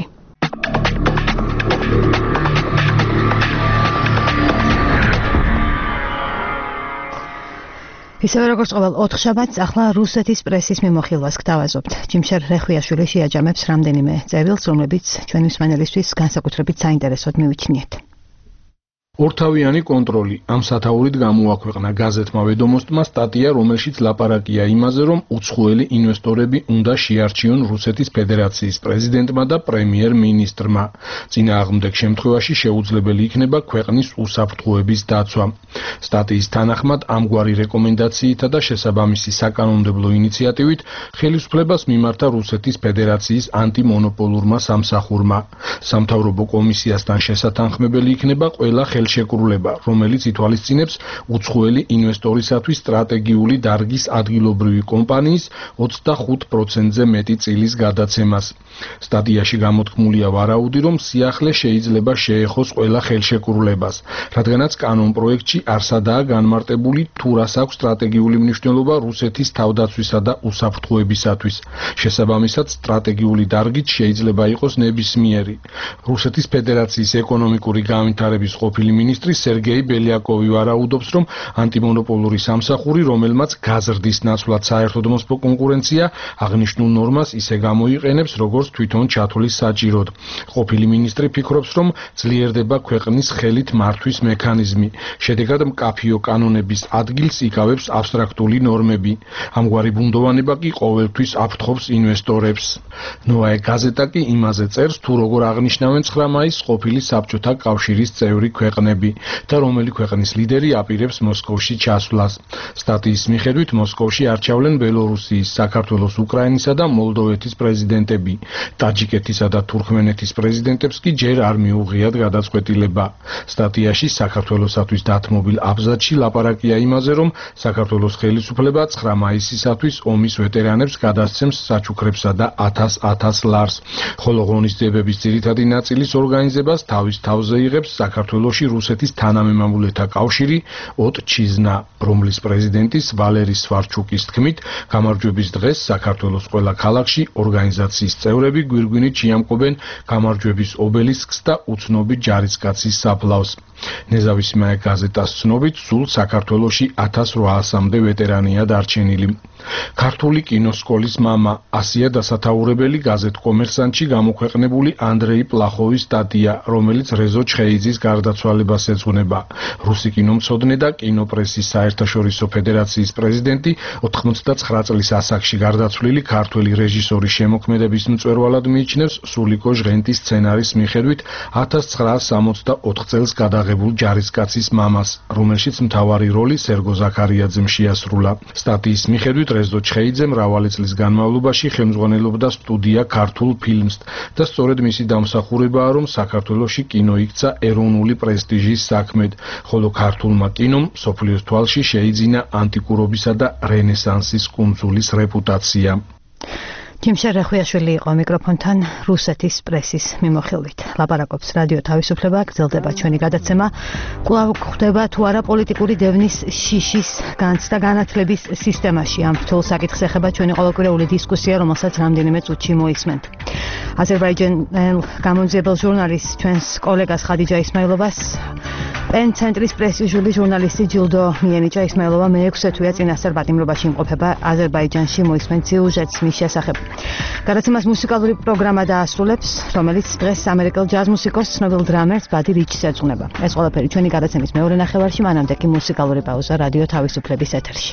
K: ისევე როგორც ყოველ 4 შაბათს, ახლა რუსეთის პრესის მიმოხილვას გთავაზობთ. ჯიმშერ რეხვიაშვილი შეაჯამებს რამდენიმე წერილს, რომლებიც ჩვენი მსმენელისთვის განსაკუთრებით საინტერესოდ მივიჩნიეთ.
U: ორთავიანი კონტროლი ამ სათაურით გამოაქვეყნა გაზეთმა ვედომოსტმა სტატია, რომელშიც ლაპარაკია იმაზე, რომ უცხოელი ინვესტორები უნდა შეარჩიონ რუსეთის ფედერაციის პრეზიდენტმა და პრემიერ-მინისტრმა. წინააღმდეგ შემთხვევაში შეუძლებელი იქნება ქვეყნის უსაფრთხოების დაცვა. სტატიის თანახმად ამგვარი რეკომენდაციითა და შესაბამისი საკანონმდებლო ინიციატივით ხელისუფლებას მიმართა რუსეთის ფედერაციის ანტიმონოპოლურმა სამსახურმა. სამთავრობო კომისიასთან შესათანხმებელი იქნება ყველა ხელშეკრულება, რომელიც ითვალისწინებს უცხოელი ინვესტორისათვის სტრატეგიული დარგის ადგილობრივი კომპანიის 25%-ზე მეტი წილის გადაცემას. სტატიაში გამოთქმულია ვარაუდი, რომ სიახლე შეიძლება შეეხოს ყველა ხელშეკრულებას, რადგანაც კანონპროექტში არსადაა განმარტებული თუ რას აქვს სტრატეგიული მნიშვნელობა რუსეთის თავდაცვისა და უსაფრთხოებისათვის. შესაბამისად, სტრატეგიული დარგით შეიძლება იყოს ნებისმიერი. რუსეთის ფედერაციის ეკონომიკური განვითარების ყოფილი მინისტრი სერგეი ბელიაკოვი ვარაუდობს, რომ ანტიმონოპოლური სამსახური, რომელმაც გაზრდის ნაცვლად საერთოდ მოსპო კონკურენცია, აღნიშნულ ნორმას ისე გამოიყენებს, როგორც თვითონ ჩათვლის საჭიროდ. ყოფილი მინისტრი ფიქრობს, რომ ძლიერდება ქვეყნის ხელით მართვის მექანიზმი. შედეგად მკაფიო კანონების ადგილს იკავებს აბსტრაქტული ნორმები. ამგვარი ბუნდოვანება კი ყოველთვის აფრთხობს ინვესტორებს. ნოაე გაზეტა კი იმაზე წერს, თუ როგორ აღნიშნავენ 9 მაისს ყოფილი საბჭოთა კავშირის წევრი ქვეყნები და რომელი ქვეყნის ლიდერი აპირებს მოსკოვში ჩასვლას. სტატიის მიხედვით მოსკოვში არჩევლენ ბელორუსიის, საქართველოს, უკრაინისა და მოლდოვეთის პრეზიდენტები. ტაჯიკეთისა და თურქმენეთის პრეზიდენტებს კი ჯერ არ მიუღიათ გადაწყვეტილება. სტატიაში საქართველოსათვის დათმობილ აბზაცში ლაპარაკია იმაზე, რომ საქართველოს ხელისუფლება 9 მაისისათვის ომის ვეტერანებს გადასცემს საჩუქრებსა და 1000 ლარს, ხოლო ღონისძიებების ძირითადი ნაწილის ორგანიზებას თავის თავზე იღებს საქართველოში რუსეთის თანამემამულეთა კავშირი ოტჩიზნა. რომლის პრეზიდენტის ვალერი სვარჩუკის თქმით, გამარჯვების დღეს საქართველოს ყველა ქალაქში ორგანიზაციის წევრები გვირგვინით შეამკობენ გამარჯვების ობელისკს და უცნობი ჯარისკაცის საფლავს. ნეზავისმაე გაზეტას ცნობით, სულ საქართველოში 1800-მდე ვეტერანია დარჩენილი. ქართული კინოსკოლის მამა, ასია დასათაურებელი გაზეთ კომერსანტში გამოქვეყნებული ანდრეი პლახოვის სტატია, რომელიც რეზო ჩხეიძის გარდაცვალებას ეძღვნება. რუსი კინომცოდნე და კინოპრესის საერთაშორისო ფედერაციის პრეზიდენტი 89 წლის ასაკში გარდაცვლილი ქართველი რეჟისორის შემოქმედების მწვერვალად მიიჩნევს სულიკო ჟღენტის სცენარის მიხედვით 1964 წელს გადაღებულ ჯარისკაცის მამას, რომელშიც მთავარი როლი სერგო ზაქარიაძემ შეასრულა. სტატიის მიხედვით რეზო ჩხეიძე მრავალი წლის განმავლობაში ხელმძღვანელობდა სტუდია ქართულ ფილმს და სწორედ მისი დამსახურებაა, რომ საქართველოში კინო იქცა ეროვნული პრესტიჟის საქმედ, ხოლო ქართულმა კინომ მსოფლიოს თვალში შეიძინა ანტიკურობისა და რენესანსის კუნძულის რეპუტაცია.
K: ჯიმშა რახვიაშვილი იყო მიკროფონთან რუსეთის პრესის მიმოხილვით. ლაპარაკობს რადიო თავისუფლება, გრძელდება ჩვენი გადაცემა. კვლავ გვხვდება თუ არა პოლიტიკური დევნის შიშის განცდა განათლების სისტემაში. ამ რთულ საკითხს ეხება ჩვენი ყოველკვირეული დისკუსია, რომელსაც რამდენიმე წუთში მოისმენთ. აზერბაიჯანელ გამომძიებელ ჟურნალისტ ჩვენს კოლეგას ხადიჯა ისმაილოვას პენ ცენტრის პრესტიჟული ჟურნალისტი ჯილდო მიენიჭა. ისმაილოვა მე-6 თვეა წინასწარ პატიმრობაში იმყოფება აზერბაიჯანში. მოისმენთ სიუჟეტს მის შესახებ. გადაცემას მუსიკალური პროგრამა დაასრულებს, რომელიც დღეს ამერიკელ ჯაზ მუსიკოს ცნობილ დრამერს ბადი რიჩს ეძღვნება. ეს ყველაფერი ჩვენი გადაცემის მეორე ნახევარში, მანამდე კი მუსიკალური პაუზა რადიო თავისუფლების ეთერში.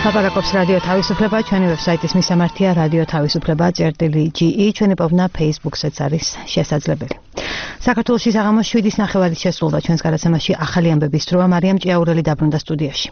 K: ლაპარაკობს რადიო თავისუფლება, ჩვენი ვებსაიტის მისამართია radioთავისუფლება.ge, ჩვენი პოვნა Facebook-საც არის შესაძლებელი. საქართველოში საღამოს 7:09 შესრულდა ჩვენს გადაცემაში ახალი ამბების დროა. მარიამ ჭიაურელი დაბრუნდა სტუდიაში.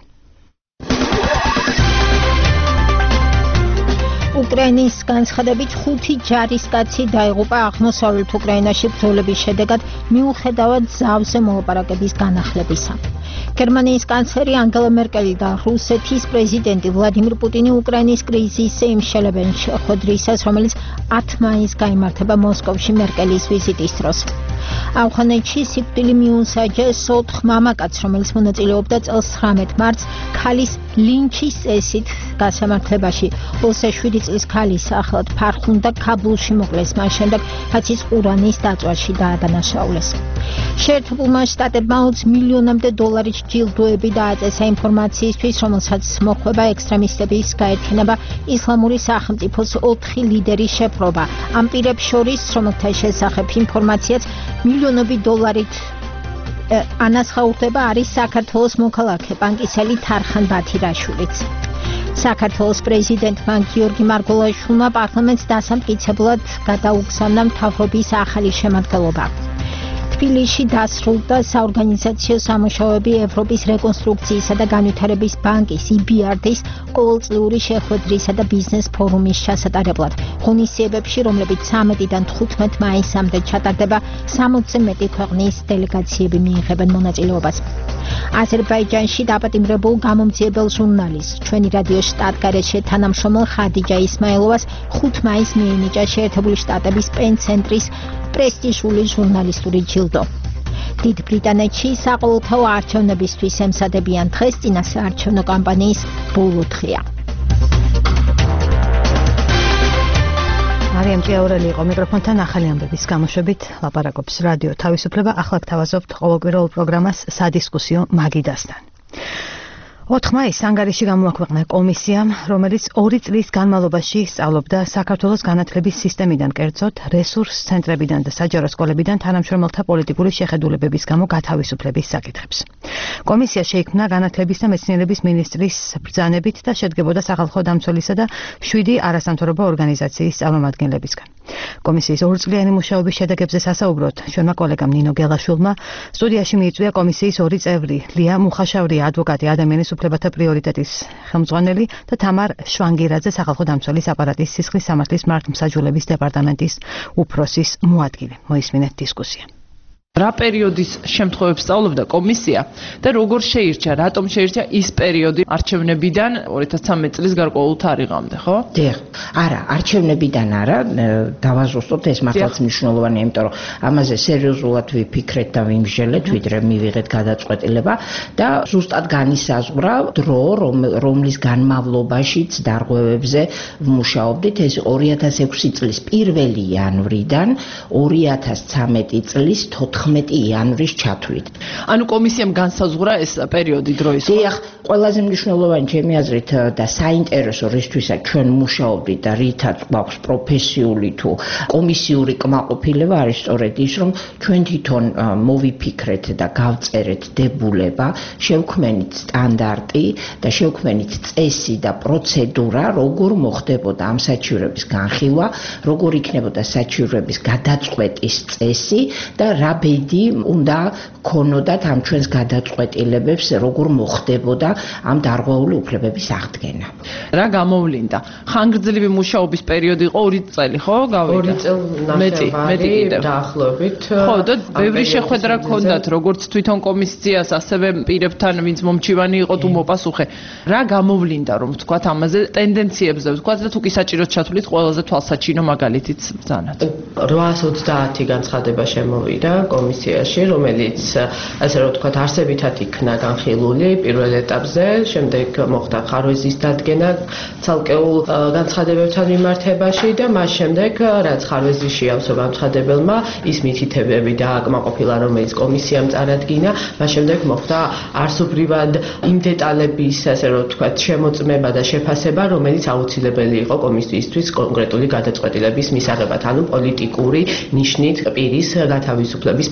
B: უკრაინის განცხადებით 5 ჯარისკაცი დაიღუპა აღმოსავლეთ უკრაინაში ბრძოლების შედეგად მიუხედავად ზავზე მოლაპარაკების განახლებისა. გერმანიის კანცლერი ანგელა მერკელი და რუსეთის პრეზიდენტი ვლადიმირ პუტინი უკრაინის კრიზისზე იმშელებენ შეხვედრისას, რომელიც 10 მაისს გაიმართება მოსკოვში მერკელის ვიზიტის დროს. ავღანეთში სიკვდილი მიუსაჯეს 4 მამაკაცს, რომელიც მონაწილეობდა წელს 19 მარტს ქალის ლინჩის წესით გასამართლებაში. 27 წლის ქალის ახლად ფარხუნდა ქაბულში მოკლეს, მას შემდეგ რაც ის ყურანის დაწვაში დაადანაშაულეს. შეერთებულმა შტატებმა 20 მილიონამდე დოლარის ჯილდოები დააწესა ინფორმაციისთვის, რომელსაც მოხვება ექსტრემისტების გაერთიანება ისლამური სახელმწიფოს 4 ლიდერის შეპყრობა. ამ პირებს შორის, რომელთა შესახებ ინფორმაციაც მილიონობით დოლარით ანაზღაურდება, არის საქართველოს მოქალაქე ბანკისელი თარხან ბათირაშვილიც. საქართველოს პრეზიდენტმა გიორგი მარგველაშვილმა პარლამენტს დასამტკიცებლად გადაუგზავნა მთავრობის ახალი შემადგენლობა. თბილისში დასრულდა საორგანიზაციო სამუშაოები ევროპის რეკონსტრუქციისა და განვითარების ბანკის EBRD-ის ყოველწლიური შეხვედრისა და ბიზნეს ფორუმის ჩასატარებლად. ღონისძიებებში, რომლებიც 13-დან 15 მაისამდე ჩატარდება, 60-ზე მეტი ქვეყნის დელეგაციები მიიღებენ მონაწილეობას. აზერბაიჯანში დაპატიმრებულ გამომძიებელ ჟურნალისტ, ჩვენი რადიოს შტატგარეშე თანამშრომელ ხადიჯა ისმაილოვას 5 მაისს მიენიჭა შეერთებული შტატების პენ-ცენტრის პრესტიჟული ჟურნალისტური ჯილდო. დიდ ბრიტანეთში საყოველთაო არჩევნებისთვის ემზადებიან დღეს, წინასაარჩევნო კამპანიის ბოლო დღეა.
K: მარიამ ჭიაურელი იყო მიკროფონთან. ახალი ამბების გამოშვებით ლაპარაკობს რადიო თავისუფლება. ახლა გთავაზობთ ყოველკვირეულ პროგრამას სადისკუსიო მაგიდასთან. 4 მაისს ანგარიში გამოაქვეყნა კომისიამ, რომელიც 2 წლის განმავლობაში სწავლობდა საქართველოს განათლების სისტემიდან, კერძოდ რესურს ცენტრებიდან და საჯარო სკოლებიდან თანამშრომელთა პოლიტიკური შეხედულებების გამო გათავისუფლების საკითხებს. კომისია შეიქმნა განათლების და მეცნიერების მინისტრის ბრძანებით და შედგებოდა სახალხო დამცველისა და 7 არასამთავრობო ორგანიზაციის წარმომადგენლებისგან. კომისიის 2 წლიანი მუშაობის შედეგებზე სასაუბროდ ჩვენმა კოლეგამ ნინო გელაშვილმა სტუდიაში მიიწვია კომისიის 2 წევრი, ლია მუხაშავრია, ადვოკატი, ადამიანის უფლებათა პრიორიტეტის ხელმძღვანელი და თამარ შვანგირაძე, სახალხო დამცველის აპარატის სისხლის სამართლის მართლმსაჯულების დეპარტამენტის უფროსის მოადგილე. მოისმინეთ დისკუსია.
C: რა პერიოდის შემთხვევებს სწავლობდა კომისია და როგორ შეირჩა, რატომ შეირჩა ის პერიოდი არჩევნებიდან 2013 წლის გარკვეულ თარიღამდე, ხო?
F: დიახ. არა, არჩევნებიდან არა, დავაზუსტოთ, ეს მართლაც მნიშვნელოვანია, იმიტომ რომ ამაზე სერიოზულად ვიფიქრეთ და ვიმსჯელეთ, ვიდრე მივიღეთ გადაწყვეტილება და ზუსტად განისაზღვრა დრო, რომლის განმავლობაშიც დარღვევებზე ვმუშაობდით, ეს 2006 წლის 1 იანვრიდან 2013 წლის 14 იანვრის ჩათვლით.
C: ანუ კომისიამ განსაზღვრა ეს პერიოდი დროის.
F: დიახ, ყველაზე მნიშვნელოვანი ჩემი აზრით და საინტერესო რისთვისაც ჩვენ მუშაობდით და რითაც გვაქვს პროფესიული თუ კომისიური კმაყოფილება არის სწორედ ის, რომ ჩვენ თვითონ მოვიფიქრეთ და გავწერეთ დებულება, შევქმნით სტანდარტი და შევქმნით წესი და პროცედურა, როგორ მოხდებოდა ამ საჩივრების განხილვა, როგორ იქნებოდა საჩივრების გადაწყვეტის წესი და რა ბედი უნდა ქონოდათ ამ ჩვენს გადაწყვეტილებებს, როგორ მოხდებოდა ამ დარღვეული უფლებების აღდგენა.
C: რა გამოვლინდა? ხანგრძლივი მუშაობის პერიოდი იყო 2 წელი, ხო? გავიდა.
V: 2 წელი
C: მეტი კიდევ.
V: დაახლოებით.
C: ხო, და ბევრი შეხვედრა ჰქონდათ, როგორც თვითონ კომისიას, ასევე პირებთან, ვინც მომჩივანი იყო თუ მოპასუხე. რა გამოვლინდა, რომ ვთქვათ ამაზე ტენდენციებზე, ვთქვათ და თუ კი საჭიროდ ჩათვლით ყველაზე თვალსაჩინო მაგალითიც ბრძანათ.
V: 830 განცხადება შემოვიდა კომისიაში, რომელიც ასე რომ ვთქვათ არსებითად იქნა განხილული პირველ ეტაპზე, შემდეგ მოხდა ხარვეზის დადგენა ცალკეულ განცხადებებთან მიმართებაში და მას შემდეგ რაც ხარვეზის შეავსება მცხადებელმა ის მითითებები დააკმაყოფილა, რომელიც კომისიამ წარადგინა, მას შემდეგ მოხდა არსობრივად იმ დეტალების ასე რომ ვთქვათ შემოწმება და შეფასება, რომელიც აუცილებელი იყო კომისიისთვის კონკრეტული გადაწყვეტილების მისაღებად, ანუ პოლიტიკური ნიშნით პირის გათავისუფლების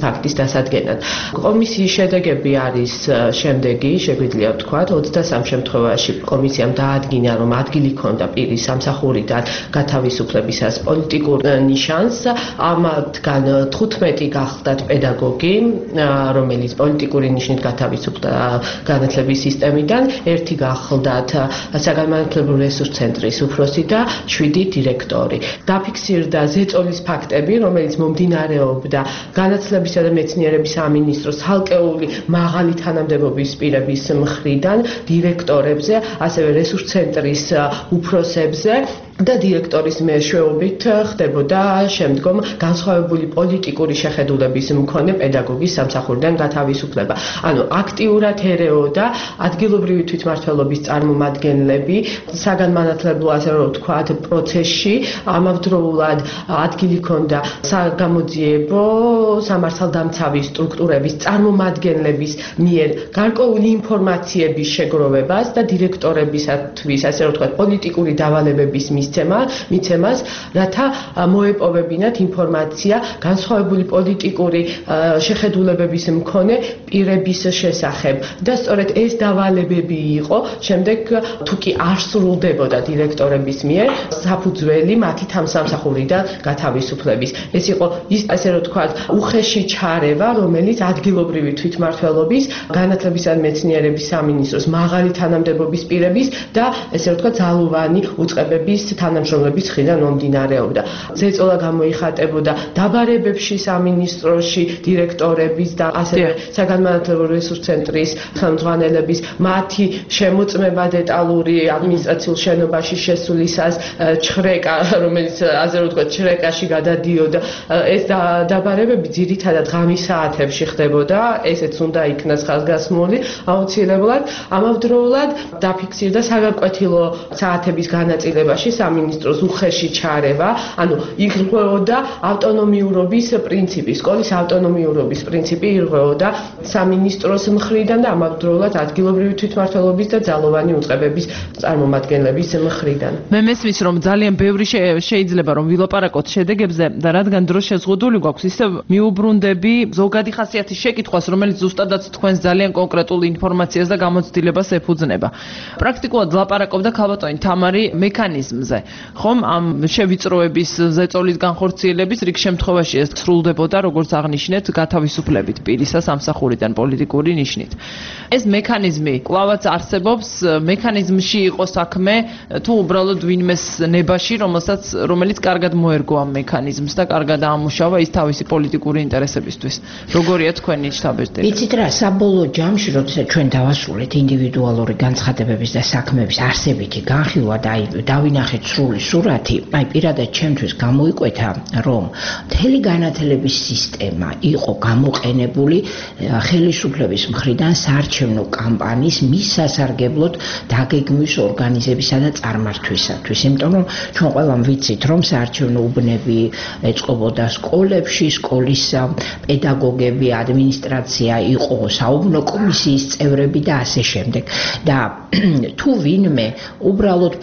V: ფაქტის დასადგენად. კომისიის შედეგები არის შემდეგი, შეგვიძლია ვთქვათ, 23 შემთხვევაში კომისიამ დაადგინა, რომ ადგილი ჰქონდა პირის სამსახურიდან გათავისუფლებისას პოლიტიკურ ნიშანს, ამათგან 15 გახლდათ პედაგოგი, რომელიც პოლიტიკური ნიშნით გათავისუფლდა განათლების სისტემიდან, 1 გახლდათ საგანმანათლებლო რესურს ცენტრის უფროსი და 7 დირექტორი. დაფიქსირდა ზეწოლის ფაქტები, რომელიც მომდინარეობდა განათლებისა და მეცნიერების სამინისტროს ცალკეული მაღალი თანამდებობის პირების მხრიდან დირექტორებზე, ასევე რესურს ცენტრის უფროსებზე და დირექტორის მეშვეობით ხდებოდა შემდგომ განსხვავებული პოლიტიკური შეხედულების მქონე პედაგოგის სამსახურიდან გათავისუფლება. ანუ აქტიურად ერეოდა ადგილობრივი თვითმმართველობის წარმომადგენლები საგანმანათლებლო, ასე რომ ვთქვათ, პროცესში, ამავდროულად ადგილი ჰქონდა საგამოძიებო სამართალდამცავი სტრუქტურების წარმომადგენლების მიერ გარკვეული ინფორმაციების შეგროვებას და დირექტორებისათვის, ასე რომ ვთქვათ, პოლიტიკური დავალებების მიცემას, რათა მოეპოვებინათ ინფორმაცია განსხვავებული პოლიტიკური შეხედულებების მქონე პირების შესახებ. და სწორედ ეს დავალებები იყო შემდეგ თუ კი არ სრულდებოდა დირექტორების მიერ საფუძველი მათი სამსახურიდან გათავისუფლების. ეს იყო ის, ასე რომ ვთქვათ, უხეში ჩარევა, რომელიც ადგილობრივი თვითმმართველობის, განათლებისა და მეცნიერების სამინისტროს მაღალი თანამდებობის პირების და ესე რომ ვთქვათ, ძალოვანი უწყებების თანამშრომლების მხრიდან მომდინარეობდა. ზეწოლა გამოიხატებოდა დაბარებებში სამინისტროში დირექტორების და ასევე საგანმანათლებლო რესურს ცენტრის ხელმძღვანელების მათი შემოწმება დეტალური ადმინისტრაციულ შენობაში შესულისას ჩხრეკა, რომელიც ასე რომ ვთქვათ, ჩხრეკაში გადადიოდა. ეს დაბარებები ძირითადად ღამის საათებში ხდებოდა, ესეც უნდა იქნას ხაზგასმული აუცილებლად. ამავდროულად დაფიქსირდა საგანკვეთილო საათების განაწილებაში სამინისტროს უხეში ჩარევა, ანუ ირღვეოდა ავტონომიურობის პრინციპი, სკოლის ავტონომიურობის პრინციპი ირღვეოდა სამინისტროს მხრიდან და ამავდროულად ადგილობრივი თვითმმართველობის და ძალოვანი უწყებების წარმომადგენლების მხრიდან.
C: მე მესმის, რომ ძალიან ბევრი შეიძლება რომ ვილაპარაკოთ შედეგებზე და რადგან დრო შეზღუდული გვაქვს, ისევ მიუბრუნდები ზოგადი ხასიათის შეკითხვას, რომელიც ზუსტადაც თქვენს ძალიან კონკრეტულ ინფორმაციას და გამოცდილებას ეფუძნება. პრაქტიკულად ლაპარაკობდა ქალბატონი თამარი მექანიზმზე. ხომ ამ შევიწროების ზეწოლის განხორციელების რიგ შემთხვევაში ეს სრულდებოდა, როგორც აღნიშნეთ, გათავისუფლებით პირისა სამსახურიდან პოლიტიკური ნიშნით. ეს მექანიზმი კლავაც არსებობს, მექანიზმში იყო საქმე თუ უბრალოდ ვინმეს ნებაში, რომელიც კარგად მოერგო ამ მექანიზმს და კარგად აამუშავა ის თავისი პოლიტიკური ინტერესებისთვის. როგორია თქვენი შტაბ-ბიძები?
F: იცით რა, საბოლოო ჯამში, როდესაც ჩვენ დავასრულეთ ინდივიდუალური განცხადებების და საქმეების არსებითი განხილვა და დავინახეთ სრული სურათი, პირადად ჩემთვის გამოიკვეთა, რომ მთელი განათლების სისტემა იყო გამოყენებული ხელისუფლების მხრიდან საარჩევნო კამპანიის მის სასარგებლოდ დაგეგმვის ორგანიზებისა და წარმართვისათვის. იმიტომ რომ ჩვენ ყველამ ვიცით, რომ საარჩევნო უბნები ეწყობოდა სკოლებში, სკოლის პედაგოგები, ადმინისტრაცია იყო საუბნო კომისიის წევრები და ასე შემდეგ. და თუ ვინმე უბრალოდ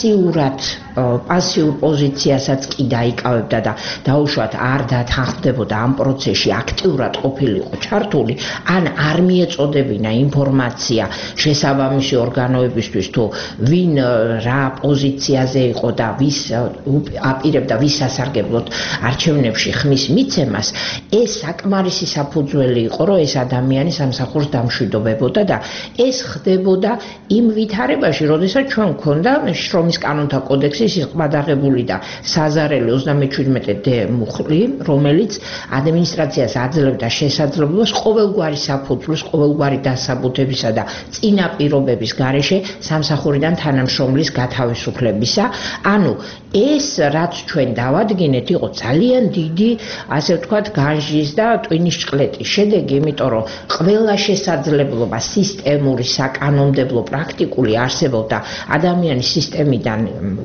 F: პასიურ პოზიციასაც კი დაიკავებდა და დაუშვათ არ დათანხმდებოდა ამ პროცესში, აქტიურად ყოფილიყო ჩართული, ან არ მიეწოდებინა ინფორმაცია შესაბამისი ორგანოებისთვის, თუ ვინ რა პოზიციაზე იყო და ვის აპირებდა ვის სასარგებლოდ არჩევნებში ხმის მიცემას, ეს საკმარისი საფუძველი იყო, რომ ეს ადამიანი სამსახურს დამშვიდობებოდა და ეს ხდებოდა იმ ვითარებაში, როდესაც ჩვენ გვქონდა შრომის კანონთა კოდექსის სიყმადაღებული და საზარელი 37D მუხლი, რომელიც ადმინისტრაციას აძლევდა შესაძლებლობას ყოველგვარი საფუძვლის, ყოველგვარი დასაბუთებისა და წინაპირობების გარეშე სამსახურიდან თანამშრომლის გათავისუფლებისა. ანუ ეს რაც ჩვენ დავადგინეთ, იყო ძალიან დიდი, ასე ვთქვათ, განჟის და ტვინის ჭყლეტის შედეგი, იმიტომ რომ ყველა შესაძლებლობა სისტემური, საკანონმდებლო, პრაქტიკული არსებობდა ადამიანის სისტემიდან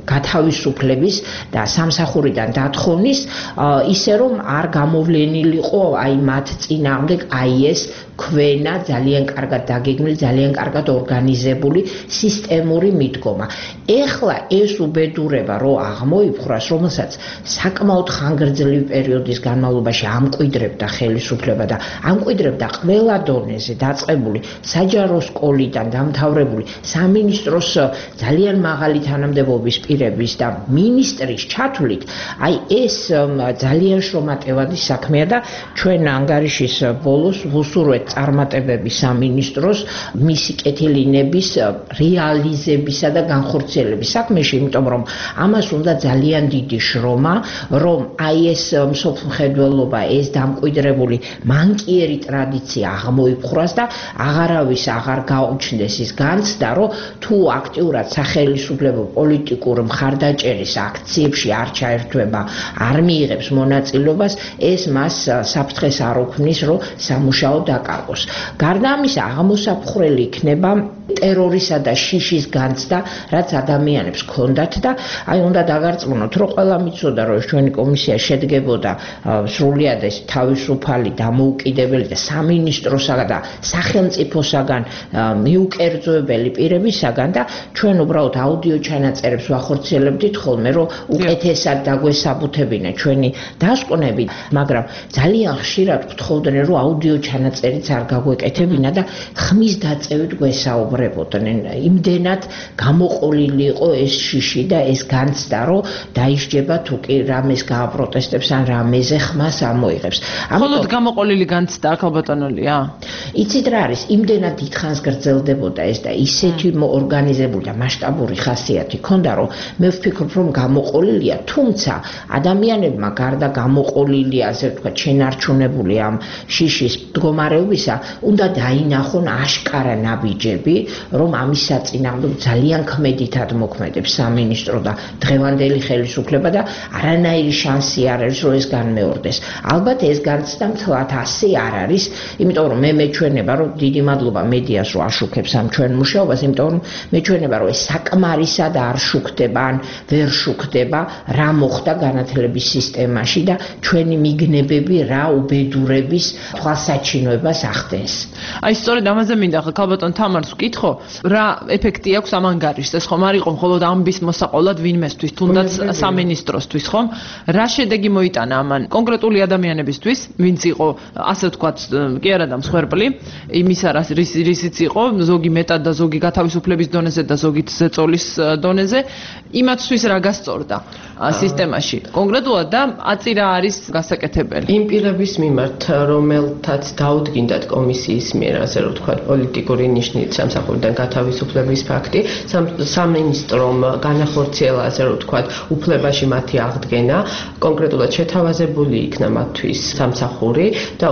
F: გათავისუფლების და სამსახურიდან დათხოვნის, ისე რომ არ გამოვლენილიყო აი მათ წინააღმდეგ აი ეს ქვენა ძალიან კარგად დაგეგმილი, ძალიან კარგად ორგანიზებული სისტემური მიდგომა. ეხლა ეს უბედურება რო აღმოიფხვრას, რომელსაც საკმაოდ ხანგრძლივი პერიოდის განმავლობაში ამკვიდრებდა ხელისუფლება და ამკვიდრებდა ყველა დონეზე დაწყებული საჯარო სკოლიდან დამთავრებული სამინისტროს ძალიან მაღალი თანამდებობის პირების და მინისტრის ჩათვლით, აი ეს ძალიან შრომატევადი საქმეა და ჩვენ ანგარიშის ბოლოს ვუსურვეთ წარმატებები სამინისტროს მისი კეთილინების რეალიზებისა და განხორციელების საქმეში, იმიტომ რომ ამას უნდა ძალიან დიდი შრომა, რომ აი ეს მსოფლმხედველობა, ეს დამკვიდრებული მანკიერი ტრადიცია აღმოიფხვრას და აღარავის აღარ გაუჩნდეს ის განცდა, რომ თუ აქტიურად სახელისუფლებო პოლიტიკურ მხარდაჭერის აქციებში არ ჩაერთვება, არ მიიღებს მონაწილეობას, ეს მას საფრთხეს არ უქმნის, რომ სამუშაო დაკარგოს. გარდა ამისა, აღმოსაფხრელი იქნება ტერორისა და შიშის განცდა, რაც ადამიანებს ჰქონდათ და აი უნდა დაგარწმუნოთ, რომ ყველა მიცოდა, რომ ჩვენი კომისია შედგებოდა სრულიად ეს თავისუფალი, დამოუკიდებელი და სამინისტროსაგან და სახელმწიფოსაგან მიუკერძოებელი პირებისაგან და ჩვენ უბრალოდ აუდიო ჩანაწერებს ვახორციელებდით ხოლმე, რომ უკეთესად დაგვესაბუთებინა ჩვენი დასკვნები, მაგრამ ძალიან ხშირად გთხოვდნენ, რომ აუდიო ჩანაწერიც არ გაგვეკეთებინა და ხმის დაწევით გვესაუბრებოდნენ. იმდენად გამოყოლილი იყო ეს შიში და ეს განცდა, რომ დაიშჯება თუ კი რამეს გააპროტესტებს ან რამეზე ხმას ამოიღებს.
C: მხოლოდ გამოყოლილი განცდა აქ ალბატონოლია?
F: იცით რა არის? იმდენად დიდხანს გრძელდებოდა ეს და ისეთი ორგანიზებული და მასშტაბური ხასიათი ჰქონდა, რომ მე ვფიქრობ, რომ გამოყოლილია, თუმცა ადამიანებმა გარდა გამოყოლილი, ასე ვთქვათ, შენარჩუნებული ამ შიშის მდგომარეობისა, უნდა დაინახონ აშკარა ნაბიჯები, რომ ამის საწინააღმდეგო ძალიან ქმედითად მოქმედებს სამინისტრო და დღევანდელი ხელისუფლება და არანაირი შანსი არ არის, რომ ეს განმეორდეს. ალბათ ეს განცდა მთლად ასე არ არის, იმიტომ რომ მე მეჩვენება, რომ დიდი მადლობა მედიას, რომ აშუქებს ამ ჩვენ მუშაობას, იმიტომ რომ მეჩვენება, რომ ეს საკმარისად არ შუქდება, ან ვერ შუქდება, რა მოხდა განათლების სისტემაში და ჩვენი მიგნებები რა უბედურების თვალსაჩინოებას ახდენს.
C: აი სწორედ ამაზე მინდა ქალბატონ თამარს ვკითხო, რა ეფექტი აქვს ამ ანგარიშს? ეს ხომ არ იყო მხოლოდ ამბის მოსაყოლად ვინმესთვის, თუნდაც სამინისტროსთვის, ხომ? რა შედეგი მოიტანა ამან კონკრეტული ადამიანებისთვის, ვინც იყო, ასე ვთქვათ, კი არა და მსხვერპლი, იმისა რისიც იყო, ზოგი მეტად და ზოგი გათავისუფლების დონეზე და ზოგი ზეწოლის დონეზე, იმათთვის რა გასწორდა სისტემაში კონკრეტულად და აწი რა არის გასაკეთებელი?
V: იმ პირების მიმართ, რომელთაც დაუდგინდათ კომისიის მიერ, ასე რომ ვთქვათ, პოლიტიკური ნიშნით სამსახურიდან გათავისუფლების ფაქტი, სამინისტრომ განახორციელა, ასე რომ ვთქვათ, უფლებაში მათი აღდგენა, კონკრეტულად შეთავაზებული იქნა მათთვის სამსახური და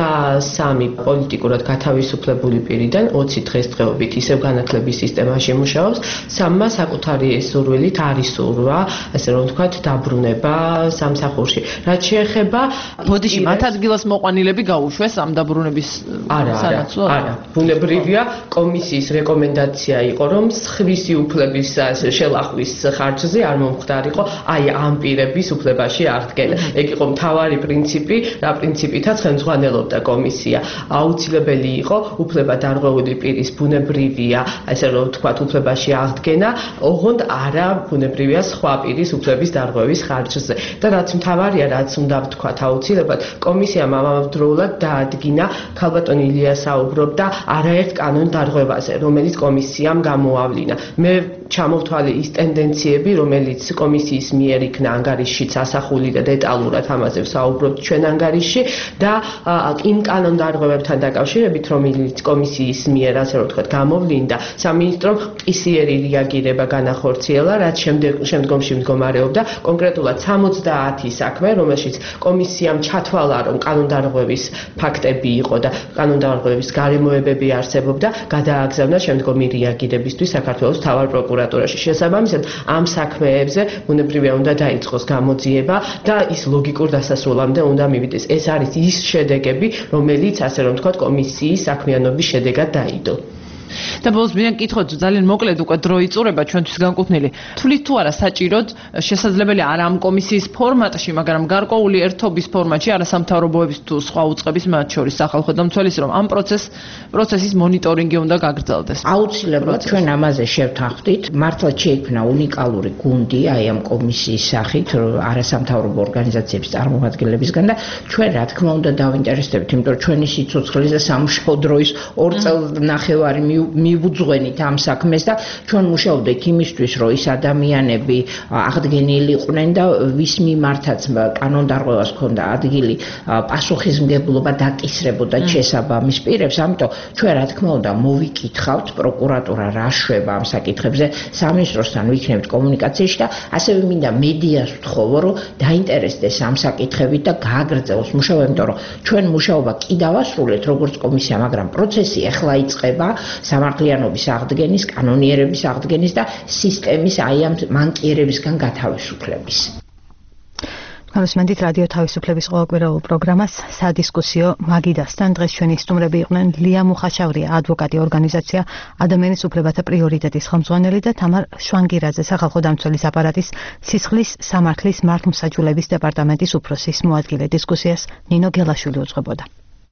V: 23 პოლიტიკურად გათავისუფლებული პირიდან 20 დღესდღეობით ისევ განათლების სისტემაში მუშაობს, 3-მა საკუთარი სურვილით არის სურვა, ასე რომ ვთქვათ, დაბრუნება სამსახურში. რაც შეეხება
C: ბოდიში მათ ადგილას მოყვანილები გაუშვეს ამ დაბრუნების სანაცვლოდ?
V: არა, ბუნებრივია, კომისიის რეკომენდაცია იყო, რომ სხვისი უფლების შელახვის ხარჯზე არ მომხდარიყო აი ამ პირების უფლებაში აღდგენა. ეგ იყო მთავარი პრინციპი, რა პრინციპითაც ხელმძღვანელობდა კომისია. აუცილებელი იყო უფლება დარღვეული პირის ბუნებრივია, ასე რომ ვთქვათ, უფლებაში აღდგენა, ოღონდ არა ბუნებრივია სხვა პირის უფლების დარღვევის ხარჯზე. და რაც მთავარია, რაც უნდა ვთქვათ აუცილებლად, კომისიამ ამავდროულად დაადგინა, ქალბატონ ილია საუბრობდა არაერთ კანონ დარღვევაზე, რომელიც კომისიამ გამოავლინა. მე ჩამოვთვალე ის ტენდენციები, რომელიც კომისიის მიერ იქნა ანგარიშშიც ასახული და დეტალურად ამაზე ვსაუბრობთ ჩვენ ანგარიშში და იმ კანონ დარღვევებთან დაკავშირებით, რომელიც კომისიის მიერ, ასე რომ ვთქვათ, გამოვლინდა, სამინისტრომ ყისიერი რეაგირება განახორციელა, რაც შემდგომში მდგომარეობდა კონკრეტულად 70 საქმე, რომელშიც კომისიამ ჩათვალა, რომ კანონდარღვევის ფაქტები იყო და კანონდარღვევის გარემოებები არსებობდა, გადააგზავნა შემდგომი რეაგირებისთვის საქართველოს მთავარ პროკურატურაში. შესაბამისად, ამ საქმეებზე ბუნებრივია უნდა დაიწყოს გამოძიება და ის ლოგიკურ დასასრულამდე უნდა მივიდეს. ეს არის ის შედეგები, რომელიც, ასე რომ ვთქვათ, კომისიის საქმიანობის შედეგად დაიდო.
C: და ბოლოს მინდა გითხოთ ძალიან მოკლედ უკვე დრო იწურება ჩვენთვის განკუთვნილი. თვლით თუ არა საჭიროდ შესაძლებელი არა ამ კომისიის ფორმატში, მაგრამ გარკვეული ერთობის ფორმატში არასამთავრობოების თუ სხვა უწყების მათ შორის სახალხო დამცველის რომ ამ პროცესის მონიტორინგი უნდა გაგრძელდეს.
F: აუცილებლად ჩვენ ამაზე შევთანხმდით. მართლაც შეიქმნა უნიკალური გუნდი აი ამ კომისიის სახით არასამთავრობო ორგანიზაციების წარმომადგენლებისგან და ჩვენ რა თქმა უნდა დავინტერესდებით, იმიტომ რომ ჩვენი სიცოცხლის და სამუშაო დროის 2 წელნახევარი მივუძღვენით ამ საქმეს და ჩვენ მუშაობდით იმისთვის, რომ ის ადამიანები აღდგენილი იყვნენ და ვის მიმართაც კანონდარღვევას ჰქონდა ადგილი პასუხისმგებლობა დაკისრებოდა შესაბამის პირებს, ამიტომ ჩვენ რა თქმა უნდა მოვიკითხავთ პროკურატურა რა შვება ამ საკითხებზე, სამინისტროსთან ვიქნებით კომუნიკაციაში და ასევე მინდა მედიას ვთხოვო, რომ დაინტერესდეს ამ საკითხებით და გააგრძელოს მუშაობა, იმიტომ რომ ჩვენ მუშაობა კი დავასრულეთ როგორც კომისია, მაგრამ პროცესი ახლა იწყება სამართლიანობის აღდგენის, კანონიერების აღდგენის და სისტემის აი ამ მანკიერებისგან გათავისუფლების.
K: განსმენდით რადიო თავისუფლების ყოველკვირეულ პროგრამას სადისკუსიო მაგიდასთან. დღეს ჩვენი სტუმრები იყვნენ ლია მუხაშავრია, ადვოკატი, ორგანიზაცია ადამიანის უფლებათა პრიორიტეტის ხელმძღვანელი და თამარ შვანგირაძე, სახალხო დამცველის აპარატის სისხლის სამართლის მართლმსაჯულების დეპარტამენტის უფროსის მოადგილე. დისკუსიას ნინო გელაშვილი უძღვებოდა.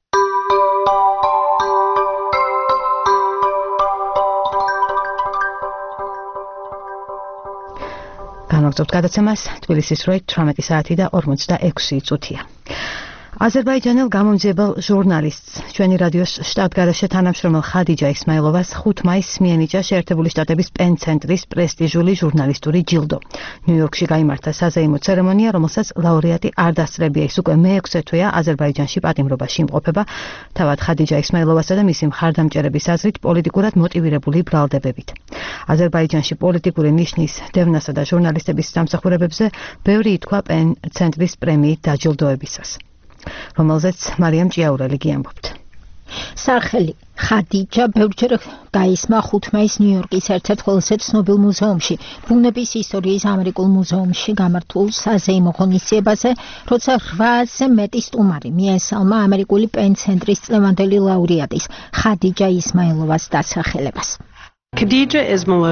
K: განვაგრძობთ გადაცემას. თბილისის როით 18 საათი და 46 წუთია. აზერბაიჯანელ გამომძიებელ ჟურნალისტს ჩვენი რადიოს შტატგარეშე თანამშრომელ ხადიჯა ისმაილოვას 5 მაისს მიენიჭა შეერთებული შტატების პენ ცენტრის პრესტიჟული ჟურნალისტური ჯილდო. ნიუ-იორკში გაიმართა საზეიმო ცერემონია, რომელსაც ლაურეატი არ დასწრებია. ის უკვე მე-6 თვეა აზერბაიჯანში პატიმრობაში იმყოფება, თავად ხადიჯა ისმაილოვასა და მისი მხარდამჭერების აზრით პოლიტიკურად მოტივირებული ბრალდებებით. აზერბაიჯანში პოლიტიკური ნიშნის დევნასა და ჟურნალისტების დამსახურებებზე ბევრი ითქვა პენ ცენტრის პრემიით დაჯილდოებისას, რომელზეც მარიამ ჭიაურელი გიამბობთ.
B: სახელი ხადიჯა ბევრჯერ გაისმა 5 მაისს ნიუ-იორკის ერთ-ერთ ყველაზე ცნობილ მუზეუმში, ბუნების ისტორიის ამერიკულ მუზეუმში გამართულ საზეიმო ღონისძიებაზე, როცა 800-ზე მეტი სტუმარი მიესალმა ამერიკული პენ ცენტრის წლევანდელი ლაურეატის ხადიჯა ისმაილოვას დასახელებას.
H: Khadija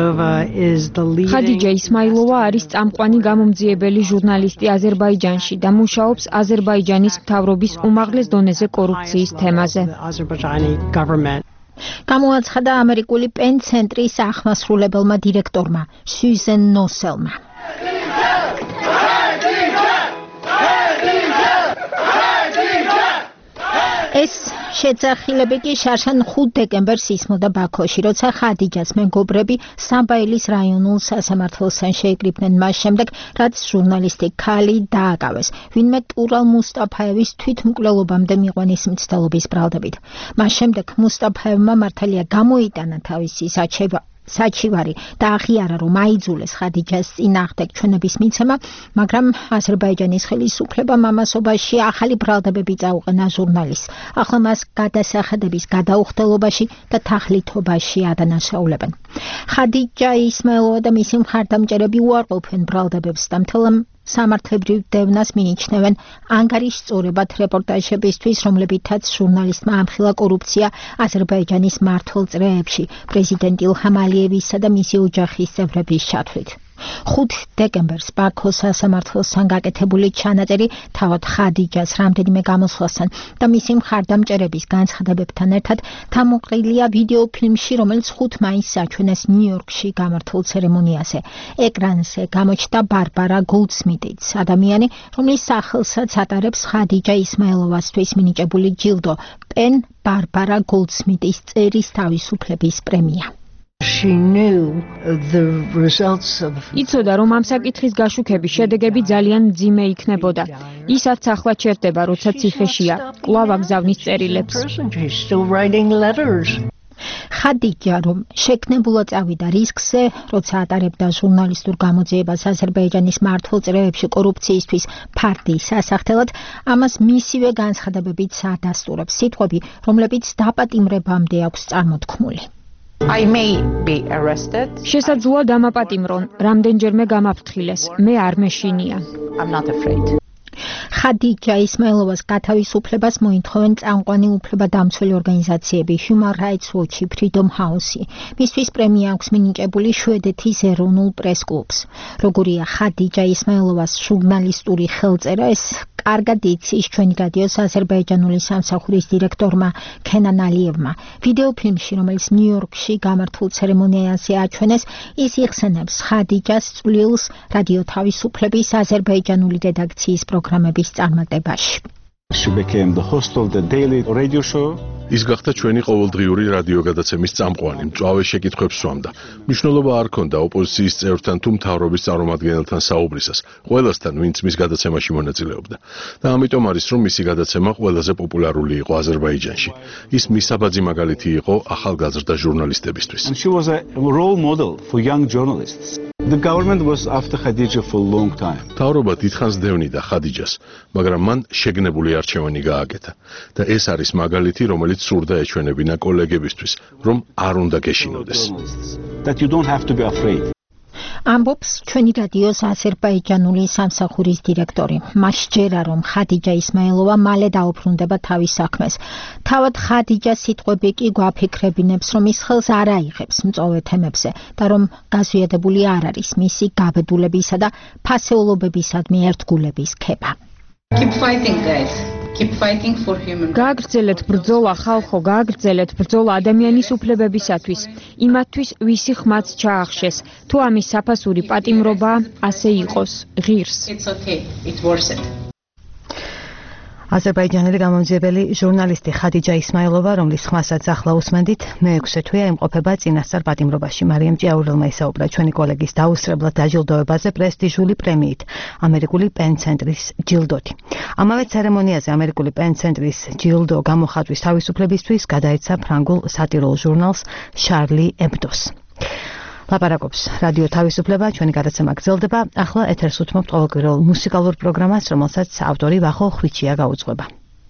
H: Ismailova არის წამყვანი გამომძიებელი ჟურნალისტი აზერბაიჯანში და მუშაობს აზერბაიჯანის მთავრობის უმაღლეს დონეზე კორუფციის თემაზე.
B: გამოაცხადა ამერიკული პენ ცენტრის აღმასრულებელმა დირექტორმა სუზენ ნოსელმა. ეს შეძახილები კი შარშან 5 დეკემბერს ისმოდა ბაქოში, როცა ხადიჯას მეგობრები სამბაილის რაიონულ სასამართლოსთან შეიკრიბნენ მას შემდეგ, რაც ჟურნალისტი ქალი დააკავეს, ვინმე ტურალ მუსტაფაევის თვითმკვლელობამდე მიყვანის მცდელობის ბრალდებით. მას შემდეგ მუსტაფაევმა მართალია გამოიტანა თავისი საჩივარი და აღიარა, რომ აიძულეს ხადიჯას წინააღმდეგ ჩვენების მიცემა, მაგრამ აზერბაიჯანის ხელისუფლებამ ამასობაში ახალი ბრალდებები წაუყენა ჟურნალისტს. ახლა მას გადასახადების გადაუხდელობაში და თაღლითობაში ადანაშაულებენ. ხადიჯა ისმაილოვა და მისი მხარდამჭერები უარყოფენ ბრალდებებს და მთელ სამართლებრივ დევნას მიიჩნევენ ანგარიშწორებად რეპორტაჟებისთვის, რომლებითაც ჟურნალისტმა ამხილა კორუფცია აზერბაიჯანის მმართველ წრეებში, პრეზიდენტ ილჰამ ალიევისა და მისი ოჯახის წევრების ჩათვლით. 5 დეკემბერს ბაქოს სასამართლოსთან გაკეთებული ჩანაწერი თავად ხადიჯას რამდენიმე გამოსვლასთან და მისი მხარდამჭერების განცხადებებთან ერთად გამოყრილია ვიდეო ფილმში, რომელიც 5 მაისს აჩვენეს ნიუ-იორკში გამართულ ცერემონიაზე. ეკრანზე გამოჩნდა ბარბარა გოლდსმიტიც, ადამიანი, რომლის სახელსაც ატარებს ხადიჯა ისმაილოვასთვის მინიჭებული ჯილდო, პენ ბარბარა გოლდსმიტის წერის თავისუფლების პრემია.
H: იცოდა, რომ ამ საკითხის გაშუქების შედეგები ძალიან მძიმე იქნებოდა. ისაც ახლა ჩერდება, როცა ციხეშია, კვლავ აგზავნის წერილებს.
B: ხადიჯა რომ შექმნებულად წავიდა რისკზე, როცა ატარებდა ჟურნალისტურ გამოძიებას აზერბაიჯანის მმართველ წრეებში კორუფციისთვის ფარდის სასახდელად, ამას მისივე განცხადებებით ადასტურებს სიტყვები, რომლებიც დაპატიმრებამდე აქვს წარმოთქმული.
H: შესაძლოა დამაპატიმრონ, რამდენჯერმე გამაფრთხილეს, მე არ მეშინია.
B: ხადიჯა ისმაილოვას გათავისუფლებას მოითხოვენ წამყვანი უფლებადამცველი ორგანიზაციები Human Rights Watch, Freedom House. მისთვის პრემია აქვს მინიჭებული შვედეთის ეროვნულ პრეს კლუბს. როგორია ხადიჯა ისმაილოვას ჟურნალისტური ხელწერა, ეს კარგად იცის ჩვენი რადიოს აზერბაიჯანული სამსახურის დირექტორმა ქენან ალიევმა. ვიდეოფილმში, რომელიც ნიუ-იორკში გამართულ ცერემონიაზე აჩვენეს, ის იხსენებს ხადიჯას წვლილს რადიო თავისუფლების აზერბაიჯანული რედაქციის პროგრამების წარმატებაში.
D: She became the host of the daily radio show.
A: ის გახდა ჩვენი ყოველდღიური რადიო გადაცემის წამყვანი, მწვავე შეკითხვებს სვამდა. მნიშვნელობა არ ჰქონდა ოპოზიციის წევრთან თუ მთავრობის წარმომადგენელთან საუბრისას, ყველასთან, ვინც მის გადაცემაში მონაწილეობდა. და ამიტომ არის, რომ მისი გადაცემა ყველაზე პოპულარული იყო აზერბაიჯანში. ის მისაბაძი მაგალითი იყო ახალგაზრდა ჟურნალისტებისთვის.
D: And she was a role model for young journalists. The government was after Khadija for a long time.
A: მთავრობა დიდხანს დევნიდა ხადიჯას, მაგრამ მან შეგნებული არჩევანი გააკეთა. და ეს არის მაგალითი, რომელიც სურდა ეჩვენებინა კოლეგებისთვის, რომ არ უნდა გეშინოდეს.
D: That you don't have to be afraid.
B: ამბობს ჩვენი რადიოს აზერბაიჯანული სამსახურის დირექტორი. მას სჯერა, რომ ხადიჯა ისმაილოვა მალე დაუბრუნდება თავის საქმეს. თავად ხადიჯას სიტყვები კი გვაფიქრებინებს, რომ ის ხელს არ აიღებს მწვავე თემებზე და რომ გაზვიადებული არ არის მისი გაბედულებისა და ფასეულობებისადმი ერთგულების ქება.
I: Keep fighting, guys. Keep fighting for human.
H: გააგრძელეთ ბრძოლა ხალხო, გააგრძელეთ ბრძოლა ადამიანის უფლებებისათვის, იმათთვის, ვისი ხმაც ჩაახშეს. თუ ამის საფასური პატიმრობაა, ასე იყოს, ღირს.
I: It's okay. It's worth it.
K: აზერბაიჯანელი გამომძიებელი ჟურნალისტი ხადიჯა ისმაილოვა, რომლის ხმასაც ახლა უსმენდით, მე-6 თვეა იმყოფება წინასწარ პატიმრობაში. მარიამ ჭიაურელმა ისაუბრა ჩვენი კოლეგის დაუსწრებლად დაჯილდოებაზე პრესტიჟული პრემიით, ამერიკული პენ ცენტრის ჯილდოთი. ამავე ცერემონიაზე ამერიკული პენ ცენტრის ჯილდო გამოხატვის თავისუფლებისთვის გადაეცა ფრანგულ სატირულ ჟურნალს შარლი ებდოს. ლაპარაკობს რადიო თავისუფლება, ჩვენი გადაცემა გრძელდება. ახლა ეთერს უთმობთ ყოველკვირეულ მუსიკალურ პროგრამას, რომელსაც ავტორი ვახო ხვიჩია გაუძღვება.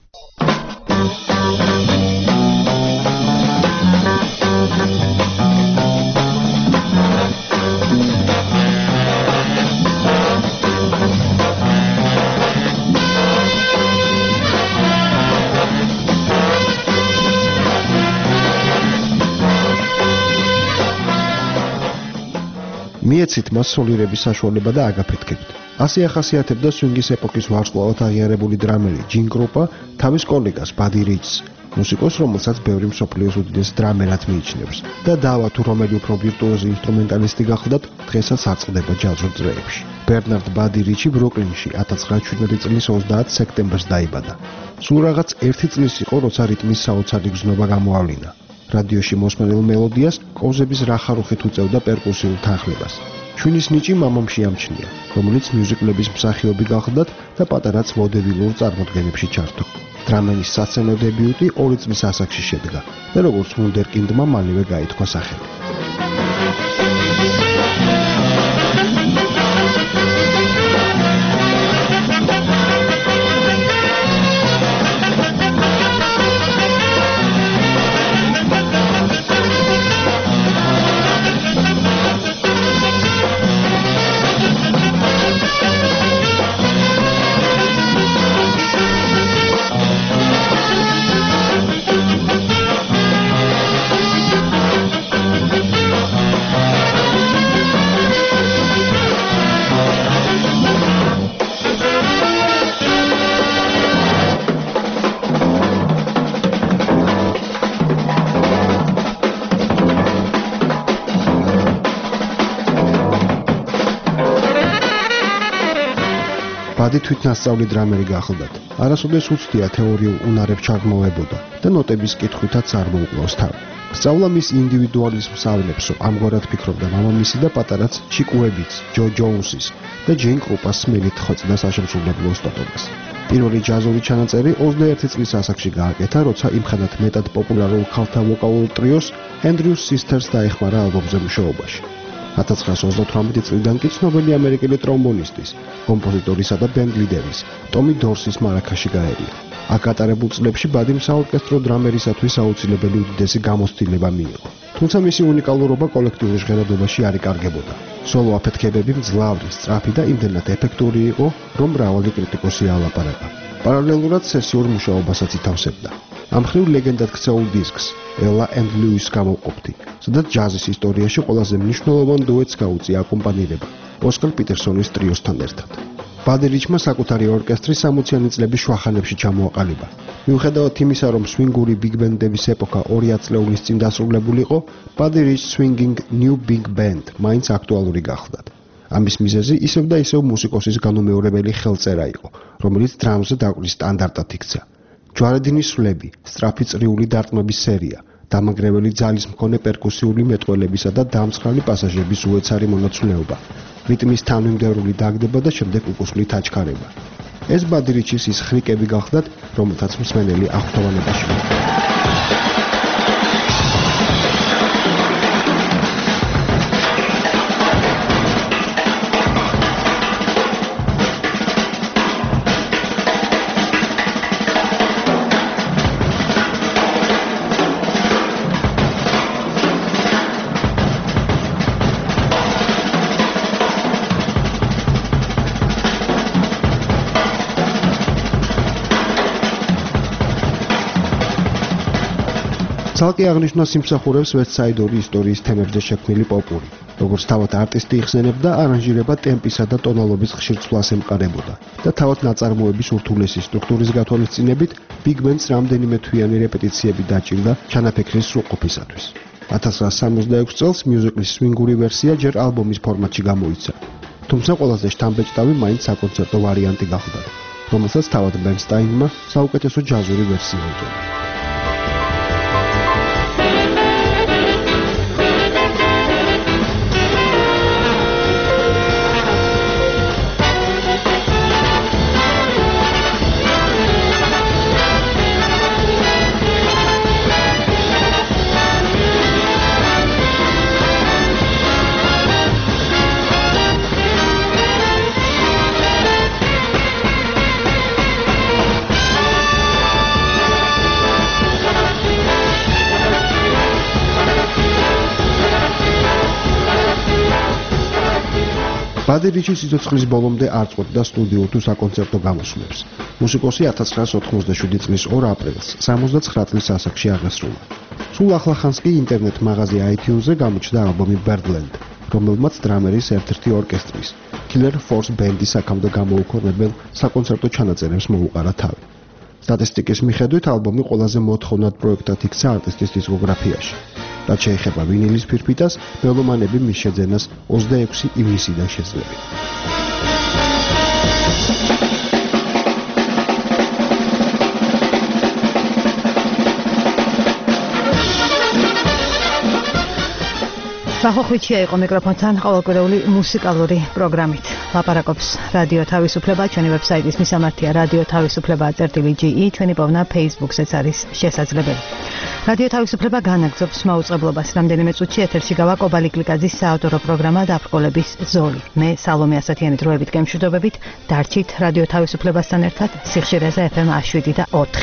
W: მიეცით მას სოლირების საშუალება და აგაფეთქებთ. ასე ახასიათებდა სვინგის ეპოქის ვარსკვლავად აღიარებული დრამერი ჯინ კროპა თავის კოლეგას ბადი რიჩს, მუსიკოს, რომელსაც ბევრი მსოფლიოს უდიდეს დრამერად მიიჩნევს და დავა თუ რომელი უფრო ვირტუოზი ინსტრუმენტალისტი გახლდათ, დღესაც აწყდება ჯაზურ წრეებში. ბერნარდ ბადი რიჩი ბრუკლინში 1917 წლის 30 სექტემბერს დაიბადა. სულ რაღაც 1 წლის იყო, როცა რიტმის საოცარი გზნობა გამოავლინა. რადიოში მოსმენილ მელოდიას კოვზების რახარუხით უწევდა პერკუსიულ თანხლებას. ჩვენის ნიჭი მამამში ამჩნია, რომელიც მიუზიკლების მსახიობი გახლდათ და პატარაც ვოდებილურ წარმოდგენებში ჩართო. დრამერის სასცენო დებიუტი 2 წლის ასაკში შედგა და როგორც ვუნდერკინდმა მალევე გაითქვა სახელი. ბადი თვითნასწავლი დრამერი გახლდათ. არასოდეს უცდია თეორიულ უნარებს ჩაგმოვებოდა და ნოტების კითხვითაც არ მოუკლავს თავი. სწავლა მის ინდივიდუალიზმს ავლებს, ამგვარად ფიქრობდა მამამისი და პატარაც ჩიკ უებიც, ჯო ჯოუნსის და ჯინ კროპას სმელით ხვეწდა საშემსრულებლო ოსტატობას. პირველი ჯაზური ჩანაწერი 21 წლის ასაკში გააკეთა, როცა იმხანად მეტად პოპულარულ ქალთა ვოკალურ ტრიოს Andrews Sisters დაეხმარა ალბომზე მუშაობაში. 1928 წლიდან კი ცნობილი ამერიკელი ტრომბონისტის, კომპოზიტორისა და ბენდ ლიდერის, ტომი დორსის მარაქაში გაერია. აქ გატარებულ წლებში ბადიმ საორკესტრო დრამერისათვის აუცილებელი უდიდესი გამოცდილება მიიღო. თუმცა მისი უნიკალურობა კოლექტიური ჟღერადობაში არ იკარგებოდა. სოლო აფეთქებები მძლავრი, სწრაფი და იმდენად ეფექტური იყო, რომ მრავალი კრიტიკოსი ალაპარაკა. პარალელურად სესიურ მუშაობასაც ითავსებდა. ამ მხრივ ლეგენდად ქცეულ დისკს Ella and Lewis გამოვყოფდი, სადაც ჯაზის ისტორიაში ყველაზე მნიშვნელოვან დუეტს გაუწია აკომპანირება ოსკარ პიტერსონის ტრიოსთან ერთად. ბადი რიჩმა საკუთარი ორკესტრი 60-იანი წლების შუახანებში ჩამოაყალიბა. მიუხედავად იმისა, რომ სვინგური ბიგ ბენდების ეპოქა 2 ათწლეულის წინ დასრულებულიყო, ბადი რიჩ swinging new big band მაინც აქტუალური გახლდათ. ამის მიზეზი ისევ და ისევ მუსიკოსის განუმეორებელი ხელწერა იყო, რომელიც დრამზე დაკვრის სტანდარტად იქცა. ჯვარედინის სვლები, სწრაფი წრიული დარტყმების სერია, დამანგრეველი ძალის მქონე პერკუსიული მეტყველებისა და დამცხრალი პასაჟების უეცარი მონაცვლეობა, რიტმის თანმიმდევრული დაგდება და შემდეგ უკუსლით აჩქარება. ეს ბადი რიჩის ის ხრიკები გახლდათ, რომელთაც მსმენელი აღფრთოვანებაში მოხვდა. ცალკე აღნიშნა სიმსახურებს ვესტსაიდური ისტორიის თემებზე შექმნილი პოპური, როგორც თავად არტისტი იხსენებდა, არანჟირება ტემპისა და ტონალობის ხშირ ცვლას ემყარებოდა და თავად ნაწარმოების ურთულესი სტრუქტურის გათვალისწინებით ბიგ ბენდს რამდენიმე თვიანი რეპეტიციები დაჭირდა ჩანაფიქრის სრულყოფისათვის. 1966 წელს მიუზიკლის სვინგური ვერსია ჯერ ალბომის ფორმატში გამოიცა, თუმცა ყველაზე შთამბეჭდავი მაინც საკონცერტო ვარიანტი გახდა, რომელსაც თავად ბერნსტაინმა საუკეთესო ჯაზური ვერსია უწოდა. ბადი რიჩი სიცოცხლის ბოლომდე არ წყვეტდა სტუდიურ თუ საკონცერტო გამოსვლებს. მუსიკოსი 1997 წლის 2 აპრილს 79 წლის ასაკში აღესრულა. სულ ახლახანს კი ინტერნეტ მაღაზია iTunes-ზე გამოჩნდა ალბომი Birdland, რომელმაც დრამერის ერთ-ერთი ორკესტრის Killer Force ბენდის აქამდე გამოუქონებელ საკონცერტო ჩანაწერებს მოუყარა თავი. სტატისტიკის მიხედვით ალბომი ყველაზე მოთხოვნად პროექტად იქცა არტისტის დისკოგრაფიაში. რაც შეეხება ვინილის ფირფიტას, მელომანები მის შეძენას 26 ივნისიდან შეძლებენ.
K: სახოხვიჩია იყო მიკროფონთან ყოველკვირეული მუსიკალური პროგრამით. ლაპარაკობს რადიო თავისუფლება, ჩვენი ვებსაიტის მისამართია radiotavisufleba.ge, ჩვენი პოვნა Facebook-ზეც არის შესაძლებელი. რადიო თავისუფლება განაგრძობს მაუწყებლობას. რამდენიმე წუთში ეთერში გავა კობალი კლიკაძის საავტორო პროგრამა დაბრკოლების ზოლი. მე სალომე ასათიანი დროებით გემშვიდობებით, დარჩით რადიო თავისუფლებასთან ერთად სიხშირეზე FM 7 და 4.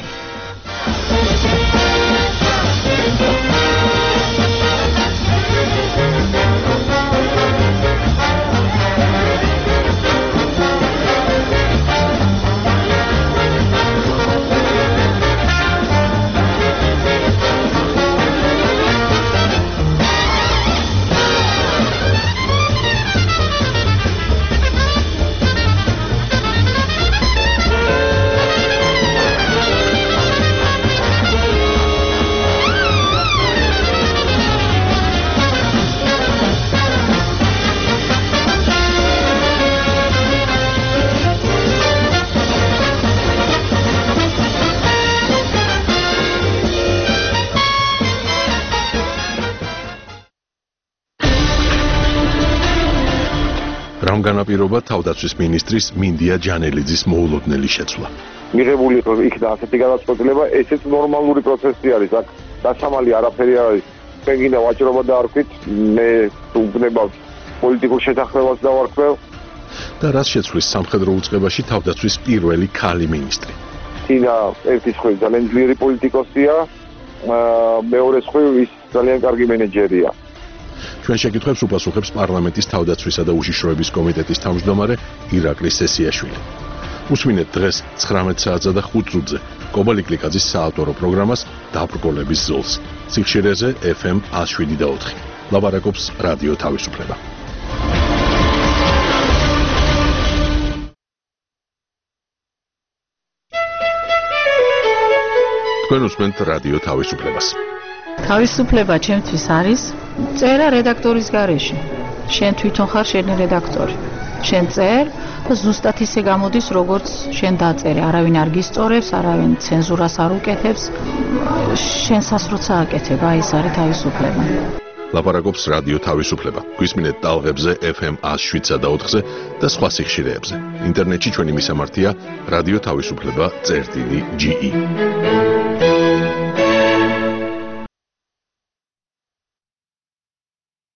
A: რამ განაპირობა თავდაცვის მინისტრის მინდია ჯანელიძის მოულოდნელი შეცვლა.
P: მიღებული იყო იქნა ასეთი გადაწყვეტილება, ესეც ნორმალური პროცესი არის, აქ დასამალი არაფერი არ არის. თქვენ გინდა ვაჭრობა დაარქვით, მე უგნებავთ პოლიტიკურ შეთანხმებას დავარქვევ.
A: და რაც შეცვლის სამხედრო უწყებაში თავდაცვის პირველი ქალი მინისტრი.
P: თინა ერთი სხვი ძალიან ძლიერი პოლიტიკოსია, მეორე სხვი ის ძალიან კარგი მენეჯერია.
A: ჩვენ შეკითხვებს უპასუხებს პარლამენტის თავდაცვისა და უშიშროების კომიტეტის თავმჯდომარე ირაკლი სესიაშვილი. უსმინეთ დღეს 19 საათსა და 5 წუთზე კობალი კლიკაძის საავტორო პროგრამას დაბრკოლების ზოლს. სიხშირეზე FM 107.4. ლაპარაკობს რადიო თავისუფლება. თქვენ უსმენთ რადიო თავისუფლებას.
G: თავისუფლება ჩემთვის არის წერა რედაქტორის გარეშე. შენ თვითონ ხარ შენი რედაქტორი. შენ წერ და ზუსტად ისე გამოდის, როგორც შენ დაწერე. არავინ არ გისწორებს, არავინ ცენზურას არ უკეთებს. შენსას როცა აკეთებ, აი ეს არის თავისუფლება.
A: ლაპარაკობს რადიო თავისუფლება. გვისმინეთ ტალღებზე FM 107.4-ზე და სხვა სიხშირეებზე. ინტერნეტში ჩვენი მისამართია რადიო თავისუფლება.ge.